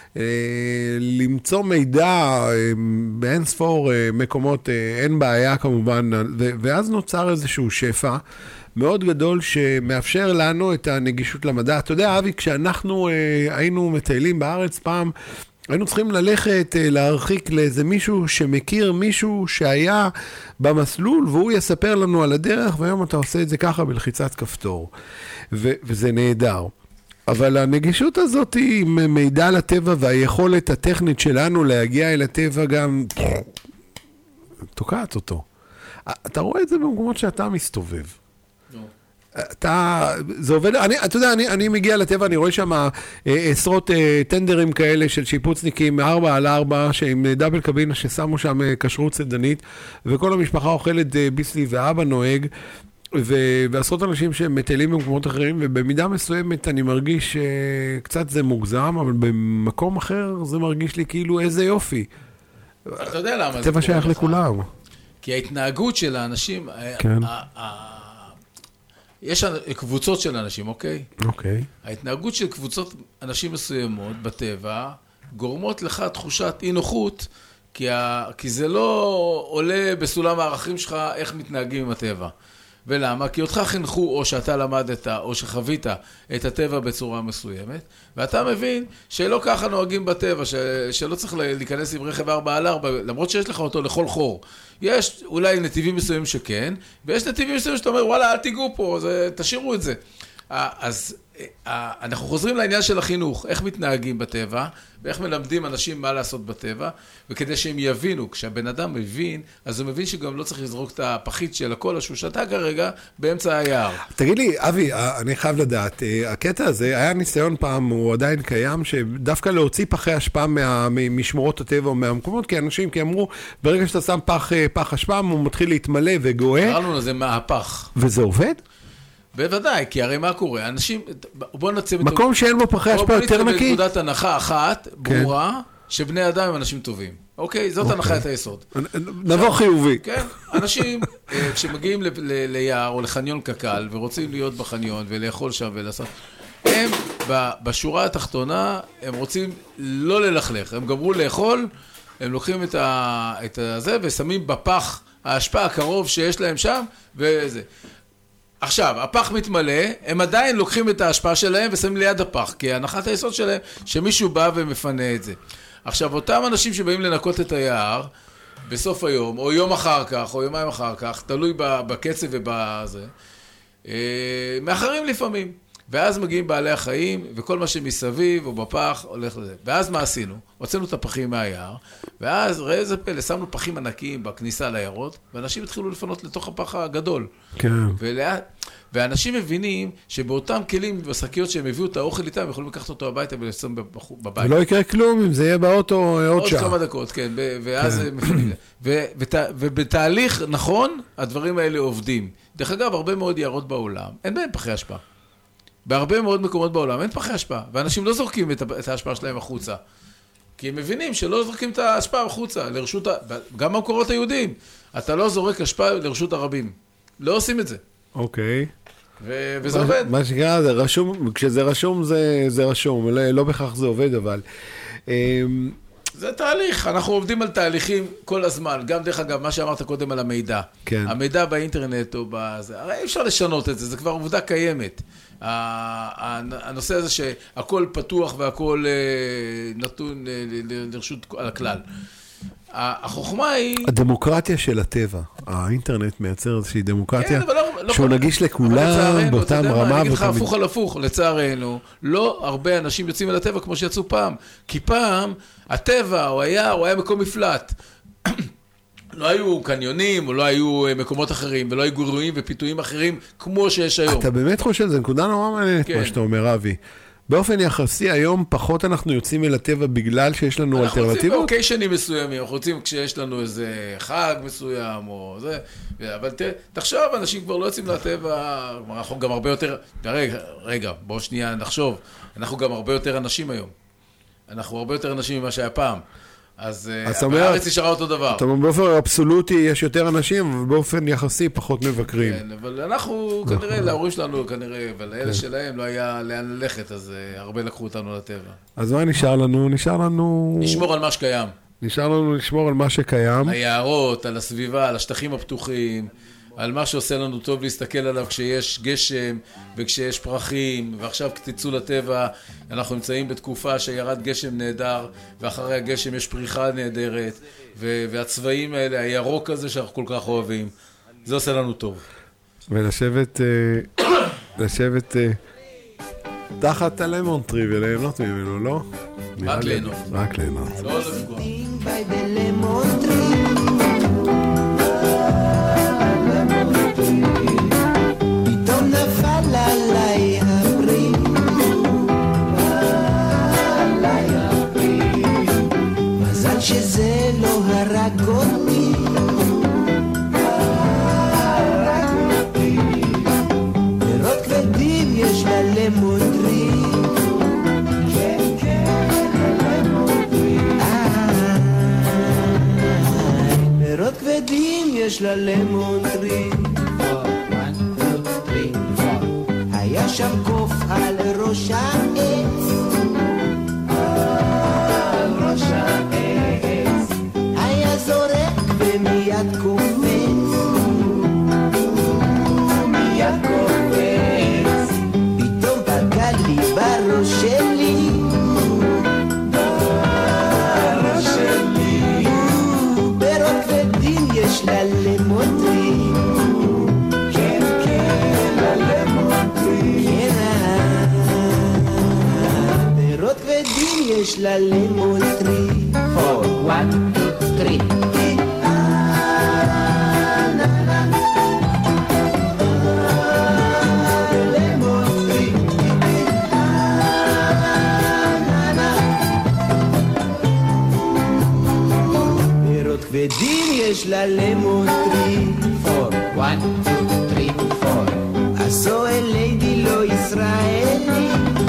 למצוא מידע באין ספור מקומות, אין בעיה כמובן, ואז נוצר איזשהו שפע מאוד גדול שמאפשר לנו את הנגישות למדע. אתה יודע, אבי, כשאנחנו היינו מטיילים בארץ פעם, היינו צריכים ללכת להרחיק לאיזה מישהו שמכיר מישהו שהיה במסלול, והוא יספר לנו על הדרך, והיום אתה עושה את זה ככה בלחיצת כפתור, ו- וזה נהדר. אבל הנגישות הזאת היא מידע לטבע, והיכולת הטכנית שלנו להגיע אל הטבע גם תוקעת אותו. אתה רואה את זה במקומות שאתה מסתובב. אתה, זה עובד, אני, אתה יודע, אני, אני מגיע לטבע, אני רואה שם אה, עשרות אה, טנדרים כאלה של שיפוצניקים, ארבע על ארבע, שעם דאבל קבינה ששמו שם אה, כשרות צדנית, וכל המשפחה אוכלת אה, ביסלי ואבא נוהג, ו- ועשרות אנשים שמטיילים במקומות אחרים, ובמידה מסוימת אני מרגיש אה, קצת זה מוגזם, אבל במקום אחר זה מרגיש לי כאילו איזה יופי. אתה יודע למה זה קורה? טבע שייך לכולם. כי ההתנהגות של האנשים, כן. ה- ה- יש קבוצות של אנשים, אוקיי? אוקיי. ההתנהגות של קבוצות אנשים מסוימות בטבע, גורמות לך תחושת אי נוחות, כי, ה... כי זה לא עולה בסולם הערכים שלך איך מתנהגים עם הטבע. ולמה? כי אותך חינכו או שאתה למדת או שחווית את הטבע בצורה מסוימת, ואתה מבין שלא ככה נוהגים בטבע, ש... שלא צריך להיכנס עם רכב ארבע על ארבע, למרות שיש לך אותו לכל חור. יש אולי נתיבים מסוימים שכן, ויש נתיבים מסוימים שאתה אומר, וואלה, אל תיגעו פה, זה... תשאירו את זה. אז אנחנו חוזרים לעניין של החינוך, איך מתנהגים בטבע, ואיך מלמדים אנשים מה לעשות בטבע, וכדי שהם יבינו, כשהבן אדם מבין, אז הוא מבין שגם לא צריך לזרוק את הפחית של הכל, שהוא שתה כרגע באמצע היער. תגיד לי, אבי, אני חייב לדעת, הקטע הזה היה ניסיון פעם, הוא עדיין קיים, שדווקא להוציא פחי השפעה משמורות הטבע או מהמקומות, כי אנשים, כי אמרו, ברגע שאתה שם פח, פח השפעה, הוא מתחיל להתמלא וגואה. קראנו לזה מהפך. וזה עובד? בוודאי, כי הרי מה קורה? אנשים, בוא נצא... מקום שאין בו פחי השפעה יותר נקי? בוא נצא בנקודת הנחה אחת, ברורה, שבני אדם הם אנשים טובים. אוקיי? זאת הנחת היסוד. נבוא חיובי. כן, אנשים, כשמגיעים ליער או לחניון קקל, ורוצים להיות בחניון ולאכול שם ולעשות... הם, בשורה התחתונה, הם רוצים לא ללכלך. הם גמרו לאכול, הם לוקחים את זה ושמים בפח ההשפעה הקרוב שיש להם שם, וזה... עכשיו, הפח מתמלא, הם עדיין לוקחים את ההשפעה שלהם ושמים ליד הפח, כי הנחת היסוד שלהם שמישהו בא ומפנה את זה. עכשיו, אותם אנשים שבאים לנקות את היער, בסוף היום, או יום אחר כך, או יומיים אחר כך, תלוי בקצב ובזה, מאחרים לפעמים. ואז מגיעים בעלי החיים, וכל מה שמסביב או בפח הולך לזה. ואז מה עשינו? הוצאנו את הפחים מהיער, ואז ראה איזה פלא, שמנו פחים ענקיים בכניסה ליערות, ואנשים התחילו לפנות לתוך הפח הגדול. כן. ולאט, ואנשים מבינים שבאותם כלים ובשקיות שהם הביאו את האוכל איתם, יכולים לקחת אותו הביתה ולשם בבית. ולא יקרה כלום אם זה יהיה באוטו עוד שעה. עוד כמה דקות, כן. ואז כן. מפנים. ובתהליך נכון, הדברים האלה עובדים. דרך אגב, הרבה מאוד יערות בעולם, אין בהם פחי השפעה. בהרבה מאוד מקומות בעולם אין פחי השפעה, ואנשים לא זורקים את ההשפעה שלהם החוצה. כי הם מבינים שלא זורקים את ההשפעה החוצה, לרשות, גם במקורות היהודים. אתה לא זורק השפעה לרשות הרבים. לא עושים את זה. אוקיי. ו- וזה מה, עובד. מה שקרה, זה רשום, כשזה רשום זה, זה רשום, לא, לא בכך זה עובד, אבל... זה תהליך, אנחנו עובדים על תהליכים כל הזמן, גם דרך אגב, מה שאמרת קודם על המידע. כן. המידע באינטרנט או בזה, הרי אי אפשר לשנות את זה, זה כבר עובדה קיימת. הנושא הזה שהכל פתוח והכל נתון לרשות על הכלל. החוכמה היא... הדמוקרטיה של הטבע, האינטרנט מייצר איזושהי דמוקרטיה, שהוא נגיש לכולם באותם רמה. אני אגיד לך הפוך על הפוך, לצערנו, לא הרבה אנשים יוצאים אל הטבע כמו שיצאו פעם, כי פעם הטבע או היער, הוא היה מקום מפלט. לא היו קניונים, או לא היו מקומות אחרים, ולא היו גורויים ופיתויים אחרים, כמו שיש היום. אתה באמת חושב, זה נקודה נורא מעניינת מה שאתה אומר, אבי. באופן יחסי, היום פחות אנחנו יוצאים אל הטבע בגלל שיש לנו אלטרנטיבות? אנחנו יוצאים באוקיישנים מסוימים, אנחנו יוצאים כשיש לנו איזה חג מסוים או זה, אבל תחשוב, אנשים כבר לא יוצאים לטבע, אנחנו גם הרבה יותר, רגע, רגע, בואו שנייה נחשוב, אנחנו גם הרבה יותר אנשים היום. אנחנו הרבה יותר אנשים ממה שהיה פעם. אז הארץ נשארה אותו דבר. אתה אומר, באופן אבסולוטי יש יותר אנשים, אבל באופן יחסי פחות מבקרים. כן, אבל אנחנו כנראה, להורים שלנו כנראה, אבל לאלה שלהם לא היה לאן ללכת, אז הרבה לקחו אותנו לטבע. אז מה נשאר לנו? נשאר לנו... נשמור על מה שקיים. נשאר לנו לשמור על מה שקיים. היערות, על הסביבה, על השטחים הפתוחים, על מה שעושה לנו טוב להסתכל עליו כשיש גשם וכשיש פרחים, ועכשיו תצאו לטבע, אנחנו נמצאים בתקופה שירד גשם נהדר, ואחרי הגשם יש פריחה נהדרת, והצבעים האלה, הירוק הזה שאנחנו כל כך אוהבים, זה עושה לנו טוב. ולשבת, לשבת תחת הלמון טרי וליהנות ממנו, לא? רק ליהנות. רק ליהנות. לא לפגוע. פתאום נפל עליי הפרי, עליי הפרי, מזל שזה לא הרג אותי, הרג אותי, פירות כבדים יש ללמון טרי, כן כן ללמון טרי, פירות כבדים יש ללמון טרי. היה שם קוף על ראש העץ, על ראש העץ, היה זורק ומיד קופץ, מיד קופץ, פתאום פגע לי בראש שלי, בראש שלי, פירות כבדים יש ללמון טרי, כן כן ללמון טרי, פירות כבדים יש ללמון טרי. four, one, two, three. פירות כבדים יש ללמון טרי. four, one, two, three, four. עשו אלי דילו ישראלי,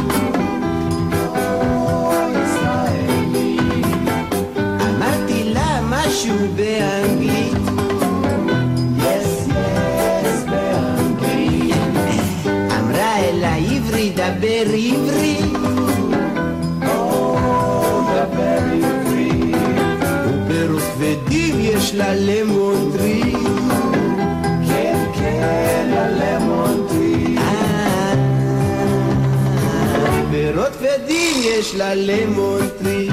אמרתי לה משהו באנגלית, yes, yes, באנגלית, אמרה אליי עברי, דבר עברי, דבר עברי, ופירות כבדים יש ללמון טרי, כן, כן, ללמון טרי, פירות כבדים יש ללמון טרי.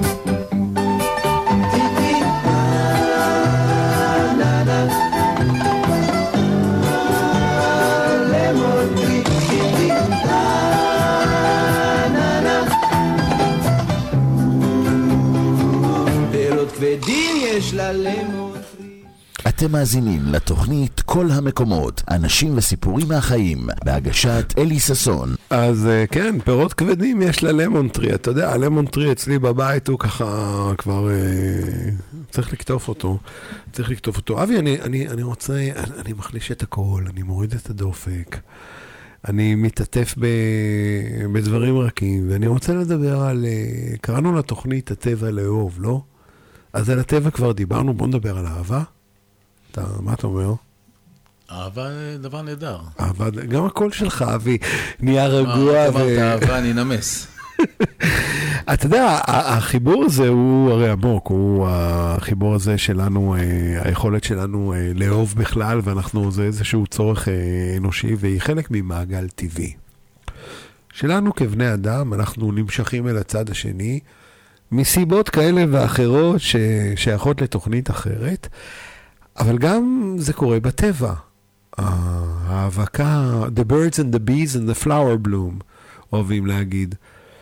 אתם מאזינים לתוכנית כל המקומות, אנשים וסיפורים מהחיים, בהגשת אלי ססון. אז כן, פירות כבדים יש ללמון טרי. אתה יודע, הלמון טרי אצלי בבית הוא ככה כבר, אה, צריך לקטוף אותו. צריך לקטוף אותו. אבי, אני, אני, אני רוצה, אני, אני מחליש את הכל, אני מוריד את הדופק. אני מתעטף ב, בדברים רכים, ואני רוצה לדבר על, קראנו לתוכנית הטבע לאהוב, לא? אז על הטבע כבר דיברנו, בוא נדבר על אהבה. אתה, מה אתה אומר? אהבה דבר נהדר. אהבה, גם הקול שלך, אבי, נהיה רגוע. אתה אמרת אהבה, אני נמס. אתה יודע, החיבור הזה הוא הרי עמוק, הוא החיבור הזה שלנו, היכולת שלנו לאהוב בכלל, ואנחנו, זה איזשהו צורך אנושי, והיא חלק ממעגל טבעי. שלנו כבני אדם, אנחנו נמשכים אל הצד השני, מסיבות כאלה ואחרות ששייכות לתוכנית אחרת, אבל גם זה קורה בטבע. ההאבקה, the birds and the bees and the flower bloom, אוהבים להגיד.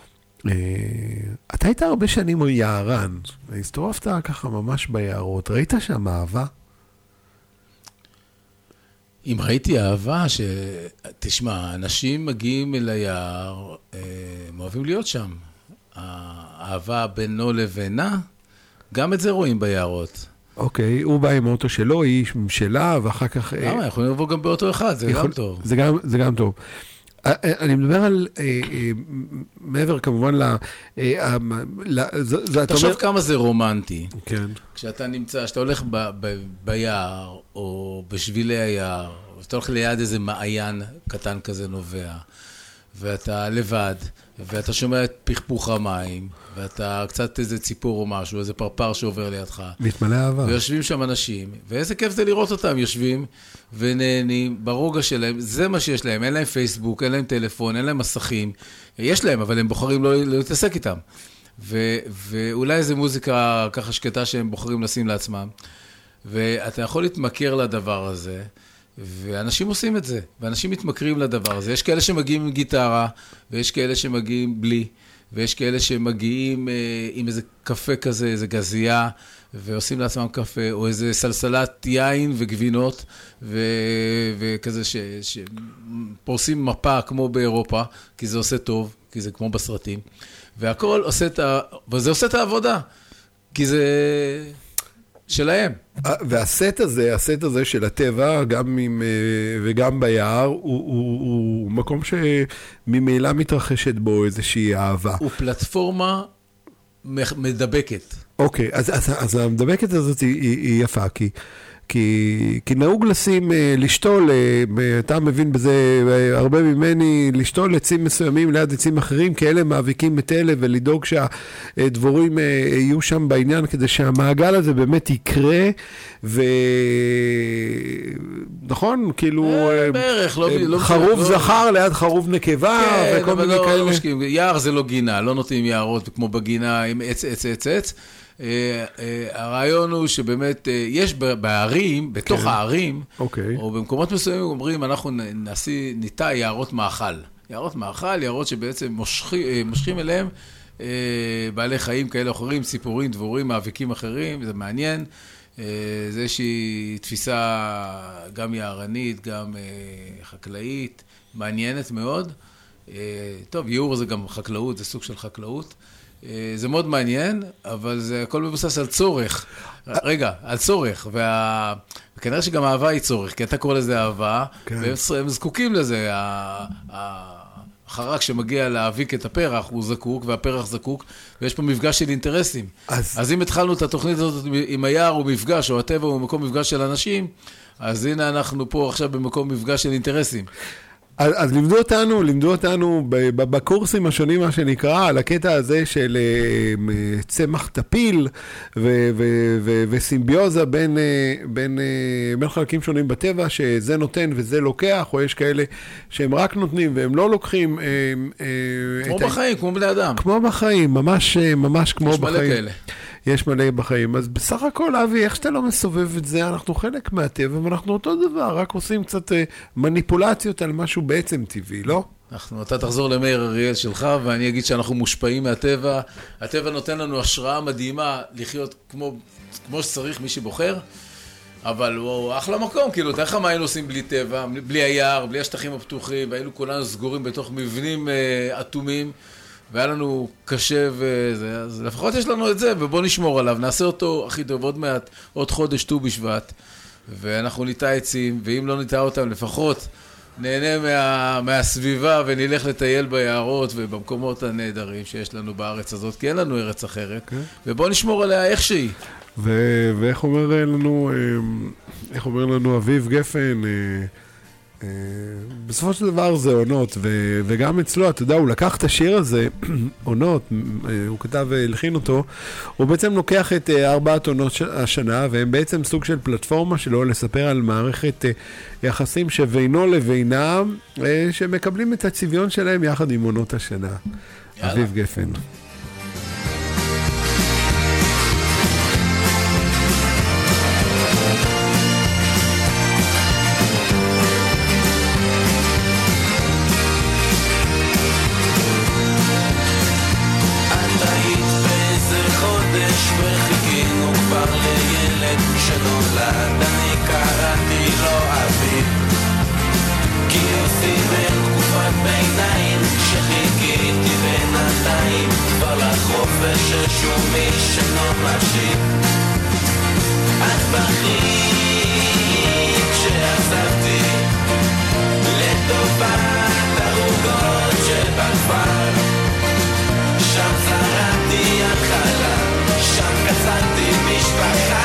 אתה היית הרבה שנים או יערן, והסתובבת ככה ממש ביערות, ראית שם אהבה? אם ראיתי אהבה, ש... תשמע, אנשים מגיעים אל היער, הם אוהבים להיות שם. האהבה בינו לבינה, גם את זה רואים ביערות. אוקיי, הוא בא עם האוטו שלו, היא שלה, ואחר כך... למה? יכולים לבוא גם באוטו אחד, זה גם טוב. זה גם טוב. אני מדבר על, מעבר כמובן ל... תחשוב כמה זה רומנטי. כן. כשאתה נמצא, כשאתה הולך ביער, או בשבילי היער, אתה הולך ליד איזה מעיין קטן כזה נובע, ואתה לבד, ואתה שומע את פכפוך המים, ואתה קצת איזה ציפור או משהו, איזה פרפר שעובר לידך. מתמלא אהבה. ויושבים שם אנשים, ואיזה כיף זה לראות אותם, יושבים ונהנים ברוגע שלהם, זה מה שיש להם, אין להם פייסבוק, אין להם טלפון, אין להם מסכים, יש להם, אבל הם בוחרים לא, לא להתעסק איתם. ו, ואולי איזו מוזיקה ככה שקטה שהם בוחרים לשים לעצמם, ואתה יכול להתמכר לדבר הזה, ואנשים עושים את זה, ואנשים מתמכרים לדבר הזה. יש כאלה שמגיעים עם גיטרה, ויש כאלה שמגיעים בלי, ויש כאלה שמגיעים אה, עם איזה קפה כזה, איזה גזייה, ועושים לעצמם קפה, או איזה סלסלת יין וגבינות, ו... וכזה ש... שפורסים מפה כמו באירופה, כי זה עושה טוב, כי זה כמו בסרטים, והכל עושה את ה... וזה עושה את העבודה, כי זה... שלהם. והסט הזה, הסט הזה של הטבע, גם עם, וגם ביער, הוא, הוא, הוא מקום שממילא מתרחשת בו איזושהי אהבה. הוא פלטפורמה מדבקת. אוקיי, אז, אז, אז המדבקת הזאת היא, היא יפה, כי... כי, כי נהוג לשים, לשתול, אתה מבין בזה הרבה ממני, לשתול עצים מסוימים ליד עצים אחרים, כי אלה מאביקים את אלה, ולדאוג שהדבורים יהיו שם בעניין, כדי שהמעגל הזה באמת יקרה, ו... נכון? כאילו, בערך, לא... חרוב זכר ליד חרוב נקבה, וכל מיני כאלה. יער זה לא גינה, לא נותנים יערות כמו בגינה עם עץ, עץ, עץ, עץ. הרעיון הוא שבאמת יש בערים, בתוך הערים, או במקומות מסוימים אומרים, אנחנו ניטע יערות מאכל. יערות מאכל, יערות שבעצם מושכים אליהם בעלי חיים כאלה אחרים, ציפורים, דבורים, מאביקים אחרים, זה מעניין. זה איזושהי תפיסה גם יערנית, גם חקלאית, מעניינת מאוד. טוב, ייעור זה גם חקלאות, זה סוג של חקלאות. זה מאוד מעניין, אבל זה הכל מבוסס על צורך. רגע, על צורך, וכנראה שגם אהבה היא צורך, כי אתה קורא לזה אהבה, והם זקוקים לזה. החרק שמגיע להאביק את הפרח הוא זקוק, והפרח זקוק, ויש פה מפגש של אינטרסים. אז אם התחלנו את התוכנית הזאת עם היער הוא מפגש, או הטבע הוא מקום מפגש של אנשים, אז הנה אנחנו פה עכשיו במקום מפגש של אינטרסים. אז, אז לימדו אותנו, לימדו אותנו בקורסים השונים, מה שנקרא, על הקטע הזה של צמח טפיל ו- ו- ו- וסימביוזה בין, בין, בין חלקים שונים בטבע, שזה נותן וזה לוקח, או יש כאלה שהם רק נותנים והם לא לוקחים. כמו בחיים, ה... כמו בני אדם. כמו בחיים, ממש, ממש כמו יש בחיים. מלא כאלה. יש מלא בחיים. אז בסך הכל, אבי, איך שאתה לא מסובב את זה, אנחנו חלק מהטבע, ואנחנו אותו דבר, רק עושים קצת מניפולציות על משהו בעצם טבעי, לא? אנחנו, אתה תחזור למאיר אריאל שלך, ואני אגיד שאנחנו מושפעים מהטבע. הטבע נותן לנו השראה מדהימה לחיות כמו, כמו שצריך, מי שבוחר, אבל הוא אחלה מקום, כאילו, תראה לך מה היינו עושים בלי טבע, בלי היער, בלי השטחים הפתוחים, והיינו כולנו סגורים בתוך מבנים אה, אטומים, והיה לנו קשה וזה, אז לפחות יש לנו את זה, ובוא נשמור עליו, נעשה אותו הכי טוב, עוד מעט, עוד חודש ט"ו בשבט, ואנחנו ניטע עצים, ואם לא ניטע אותם, לפחות נהנה מה, מהסביבה, ונלך לטייל ביערות ובמקומות הנהדרים שיש לנו בארץ הזאת, כי אין לנו ארץ אחרת, okay. ובוא נשמור עליה איך שהיא. ו- ואיך אומר לנו, איך אומר לנו אביב גפן, בסופו של דבר זה עונות, ו- וגם אצלו, אתה יודע, הוא לקח את השיר הזה, עונות, הוא כתב והלחין אותו, הוא בעצם לוקח את ארבעת עונות השנה, והם בעצם סוג של פלטפורמה שלו לספר על מערכת יחסים שבינו לבינם, שמקבלים את הצביון שלהם יחד עם עונות השנה. יאללה. אביב גפן. ביניים שחיכיתי בין ומי שלא מקשיב. את בכית כשעזבתי לטובת הרוגות שבכפר, שם זרעתי התחלה, שם קצרתי משפחה.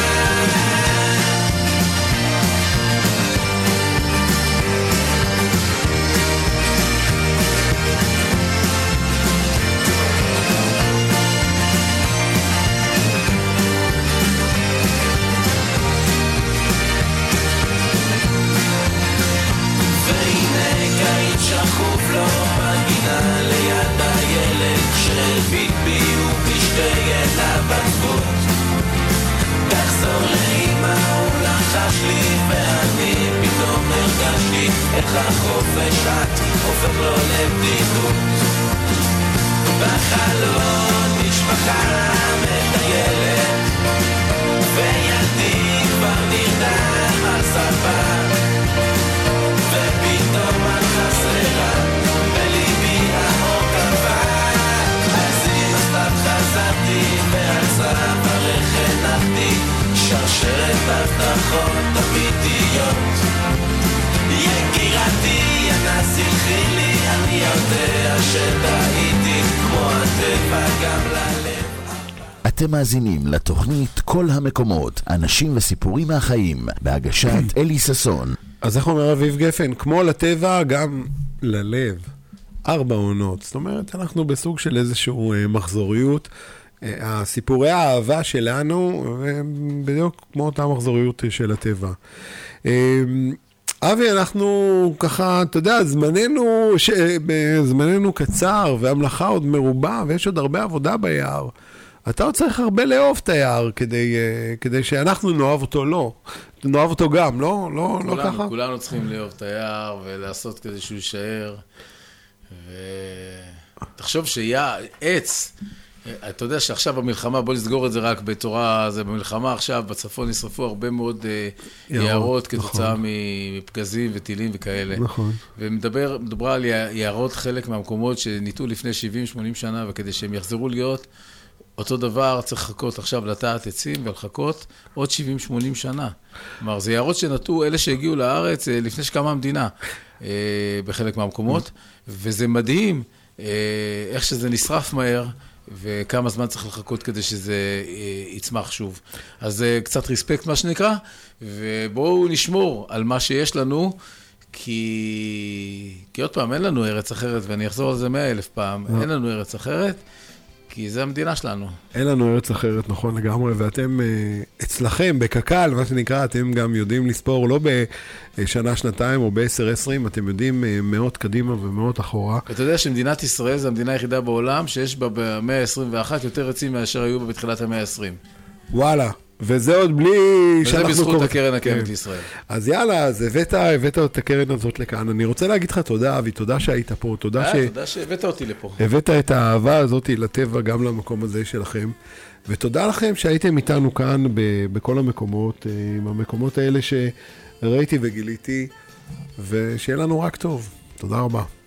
שחוף לו בגינה ליד הילד של ביבי ומשתגת לבצבות. תחזור לאמא ולחש לי ואני פתאום הרגשתי איך החופש את הופך לו לבדידות. בחלון משפחה מטיילת וילדי כבר נרדם על ספה, ופתאום את חסרה בליבי האור קבע. אז אם הסתיו חזרתי ועל צווארך הנחתי שרשרת הבטחות אמיתיות. יקירתי אנא סלחי לי, אני יודע שטעיתי כמו הטבע גם ללב. אתם מאזינים לתוכנית כל המקומות, אנשים וסיפורים מהחיים, בהגשת אלי ססון. אז איך אומר אביב גפן, כמו לטבע גם ללב, ארבע עונות. זאת אומרת, אנחנו בסוג של איזשהו מחזוריות. הסיפורי האהבה שלנו, בדיוק כמו אותה מחזוריות של הטבע. אבי, אנחנו ככה, אתה יודע, זמננו, ש... זמננו קצר, והמלאכה עוד מרובה, ויש עוד הרבה עבודה ביער. אתה עוד צריך הרבה לאהוב את היער, כדי, כדי שאנחנו נאהב אותו, לא. נאהב אותו גם, לא, לא, כולנו, לא ככה? כולנו צריכים לאהוב את היער, ולעשות כדי שהוא יישאר. ותחשוב שיער, עץ, אתה יודע שעכשיו במלחמה, בוא נסגור את זה רק בתורה, זה במלחמה עכשיו, בצפון נשרפו הרבה מאוד יערות כתוצאה נכון. מפגזים וטילים וכאלה. נכון. ומדבר, מדברה על יערות חלק מהמקומות שניתו לפני שבעים שמונים שנה, וכדי שהם יחזרו להיות אותו דבר, צריך לחכות עכשיו לטעת עצים ולחכות עוד שבעים שמונים שנה. כלומר, זה יערות שנטו אלה שהגיעו לארץ לפני שקמה המדינה, בחלק מהמקומות, וזה מדהים איך שזה נשרף מהר, וכמה זמן צריך לחכות כדי שזה יצמח שוב. אז קצת ריספקט מה שנקרא, ובואו נשמור על מה שיש לנו, כי, כי עוד פעם אין לנו ארץ אחרת, ואני אחזור על זה מאה אלף פעם, אין לנו ארץ אחרת, כי זה המדינה שלנו. אין לנו ארץ אחרת, נכון לגמרי, ואתם אצלכם בקקל, מה שנקרא, אתם גם יודעים לספור לא בשנה, שנתיים או בעשר, עשרים, אתם יודעים מאות קדימה ומאות אחורה. אתה יודע שמדינת ישראל זו המדינה היחידה בעולם שיש בה במאה ה-עשרים ואחת יותר עצים מאשר היו בה בתחילת המאה ה-עשרים. וואלה. וזה עוד בלי שאנחנו... וזה בזכות הקרן הקיימת לישראל. אז יאללה, אז הבאת, הבאת את הקרן הזאת לכאן. אני רוצה להגיד לך תודה, אבי, תודה שהיית פה, תודה ש... תודה שהבאת אותי לפה. הבאת את האהבה הזאת לטבע גם למקום הזה שלכם. ותודה לכם שהייתם איתנו כאן בכל המקומות, עם המקומות האלה שראיתי וגיליתי, ושיהיה לנו רק טוב. תודה רבה.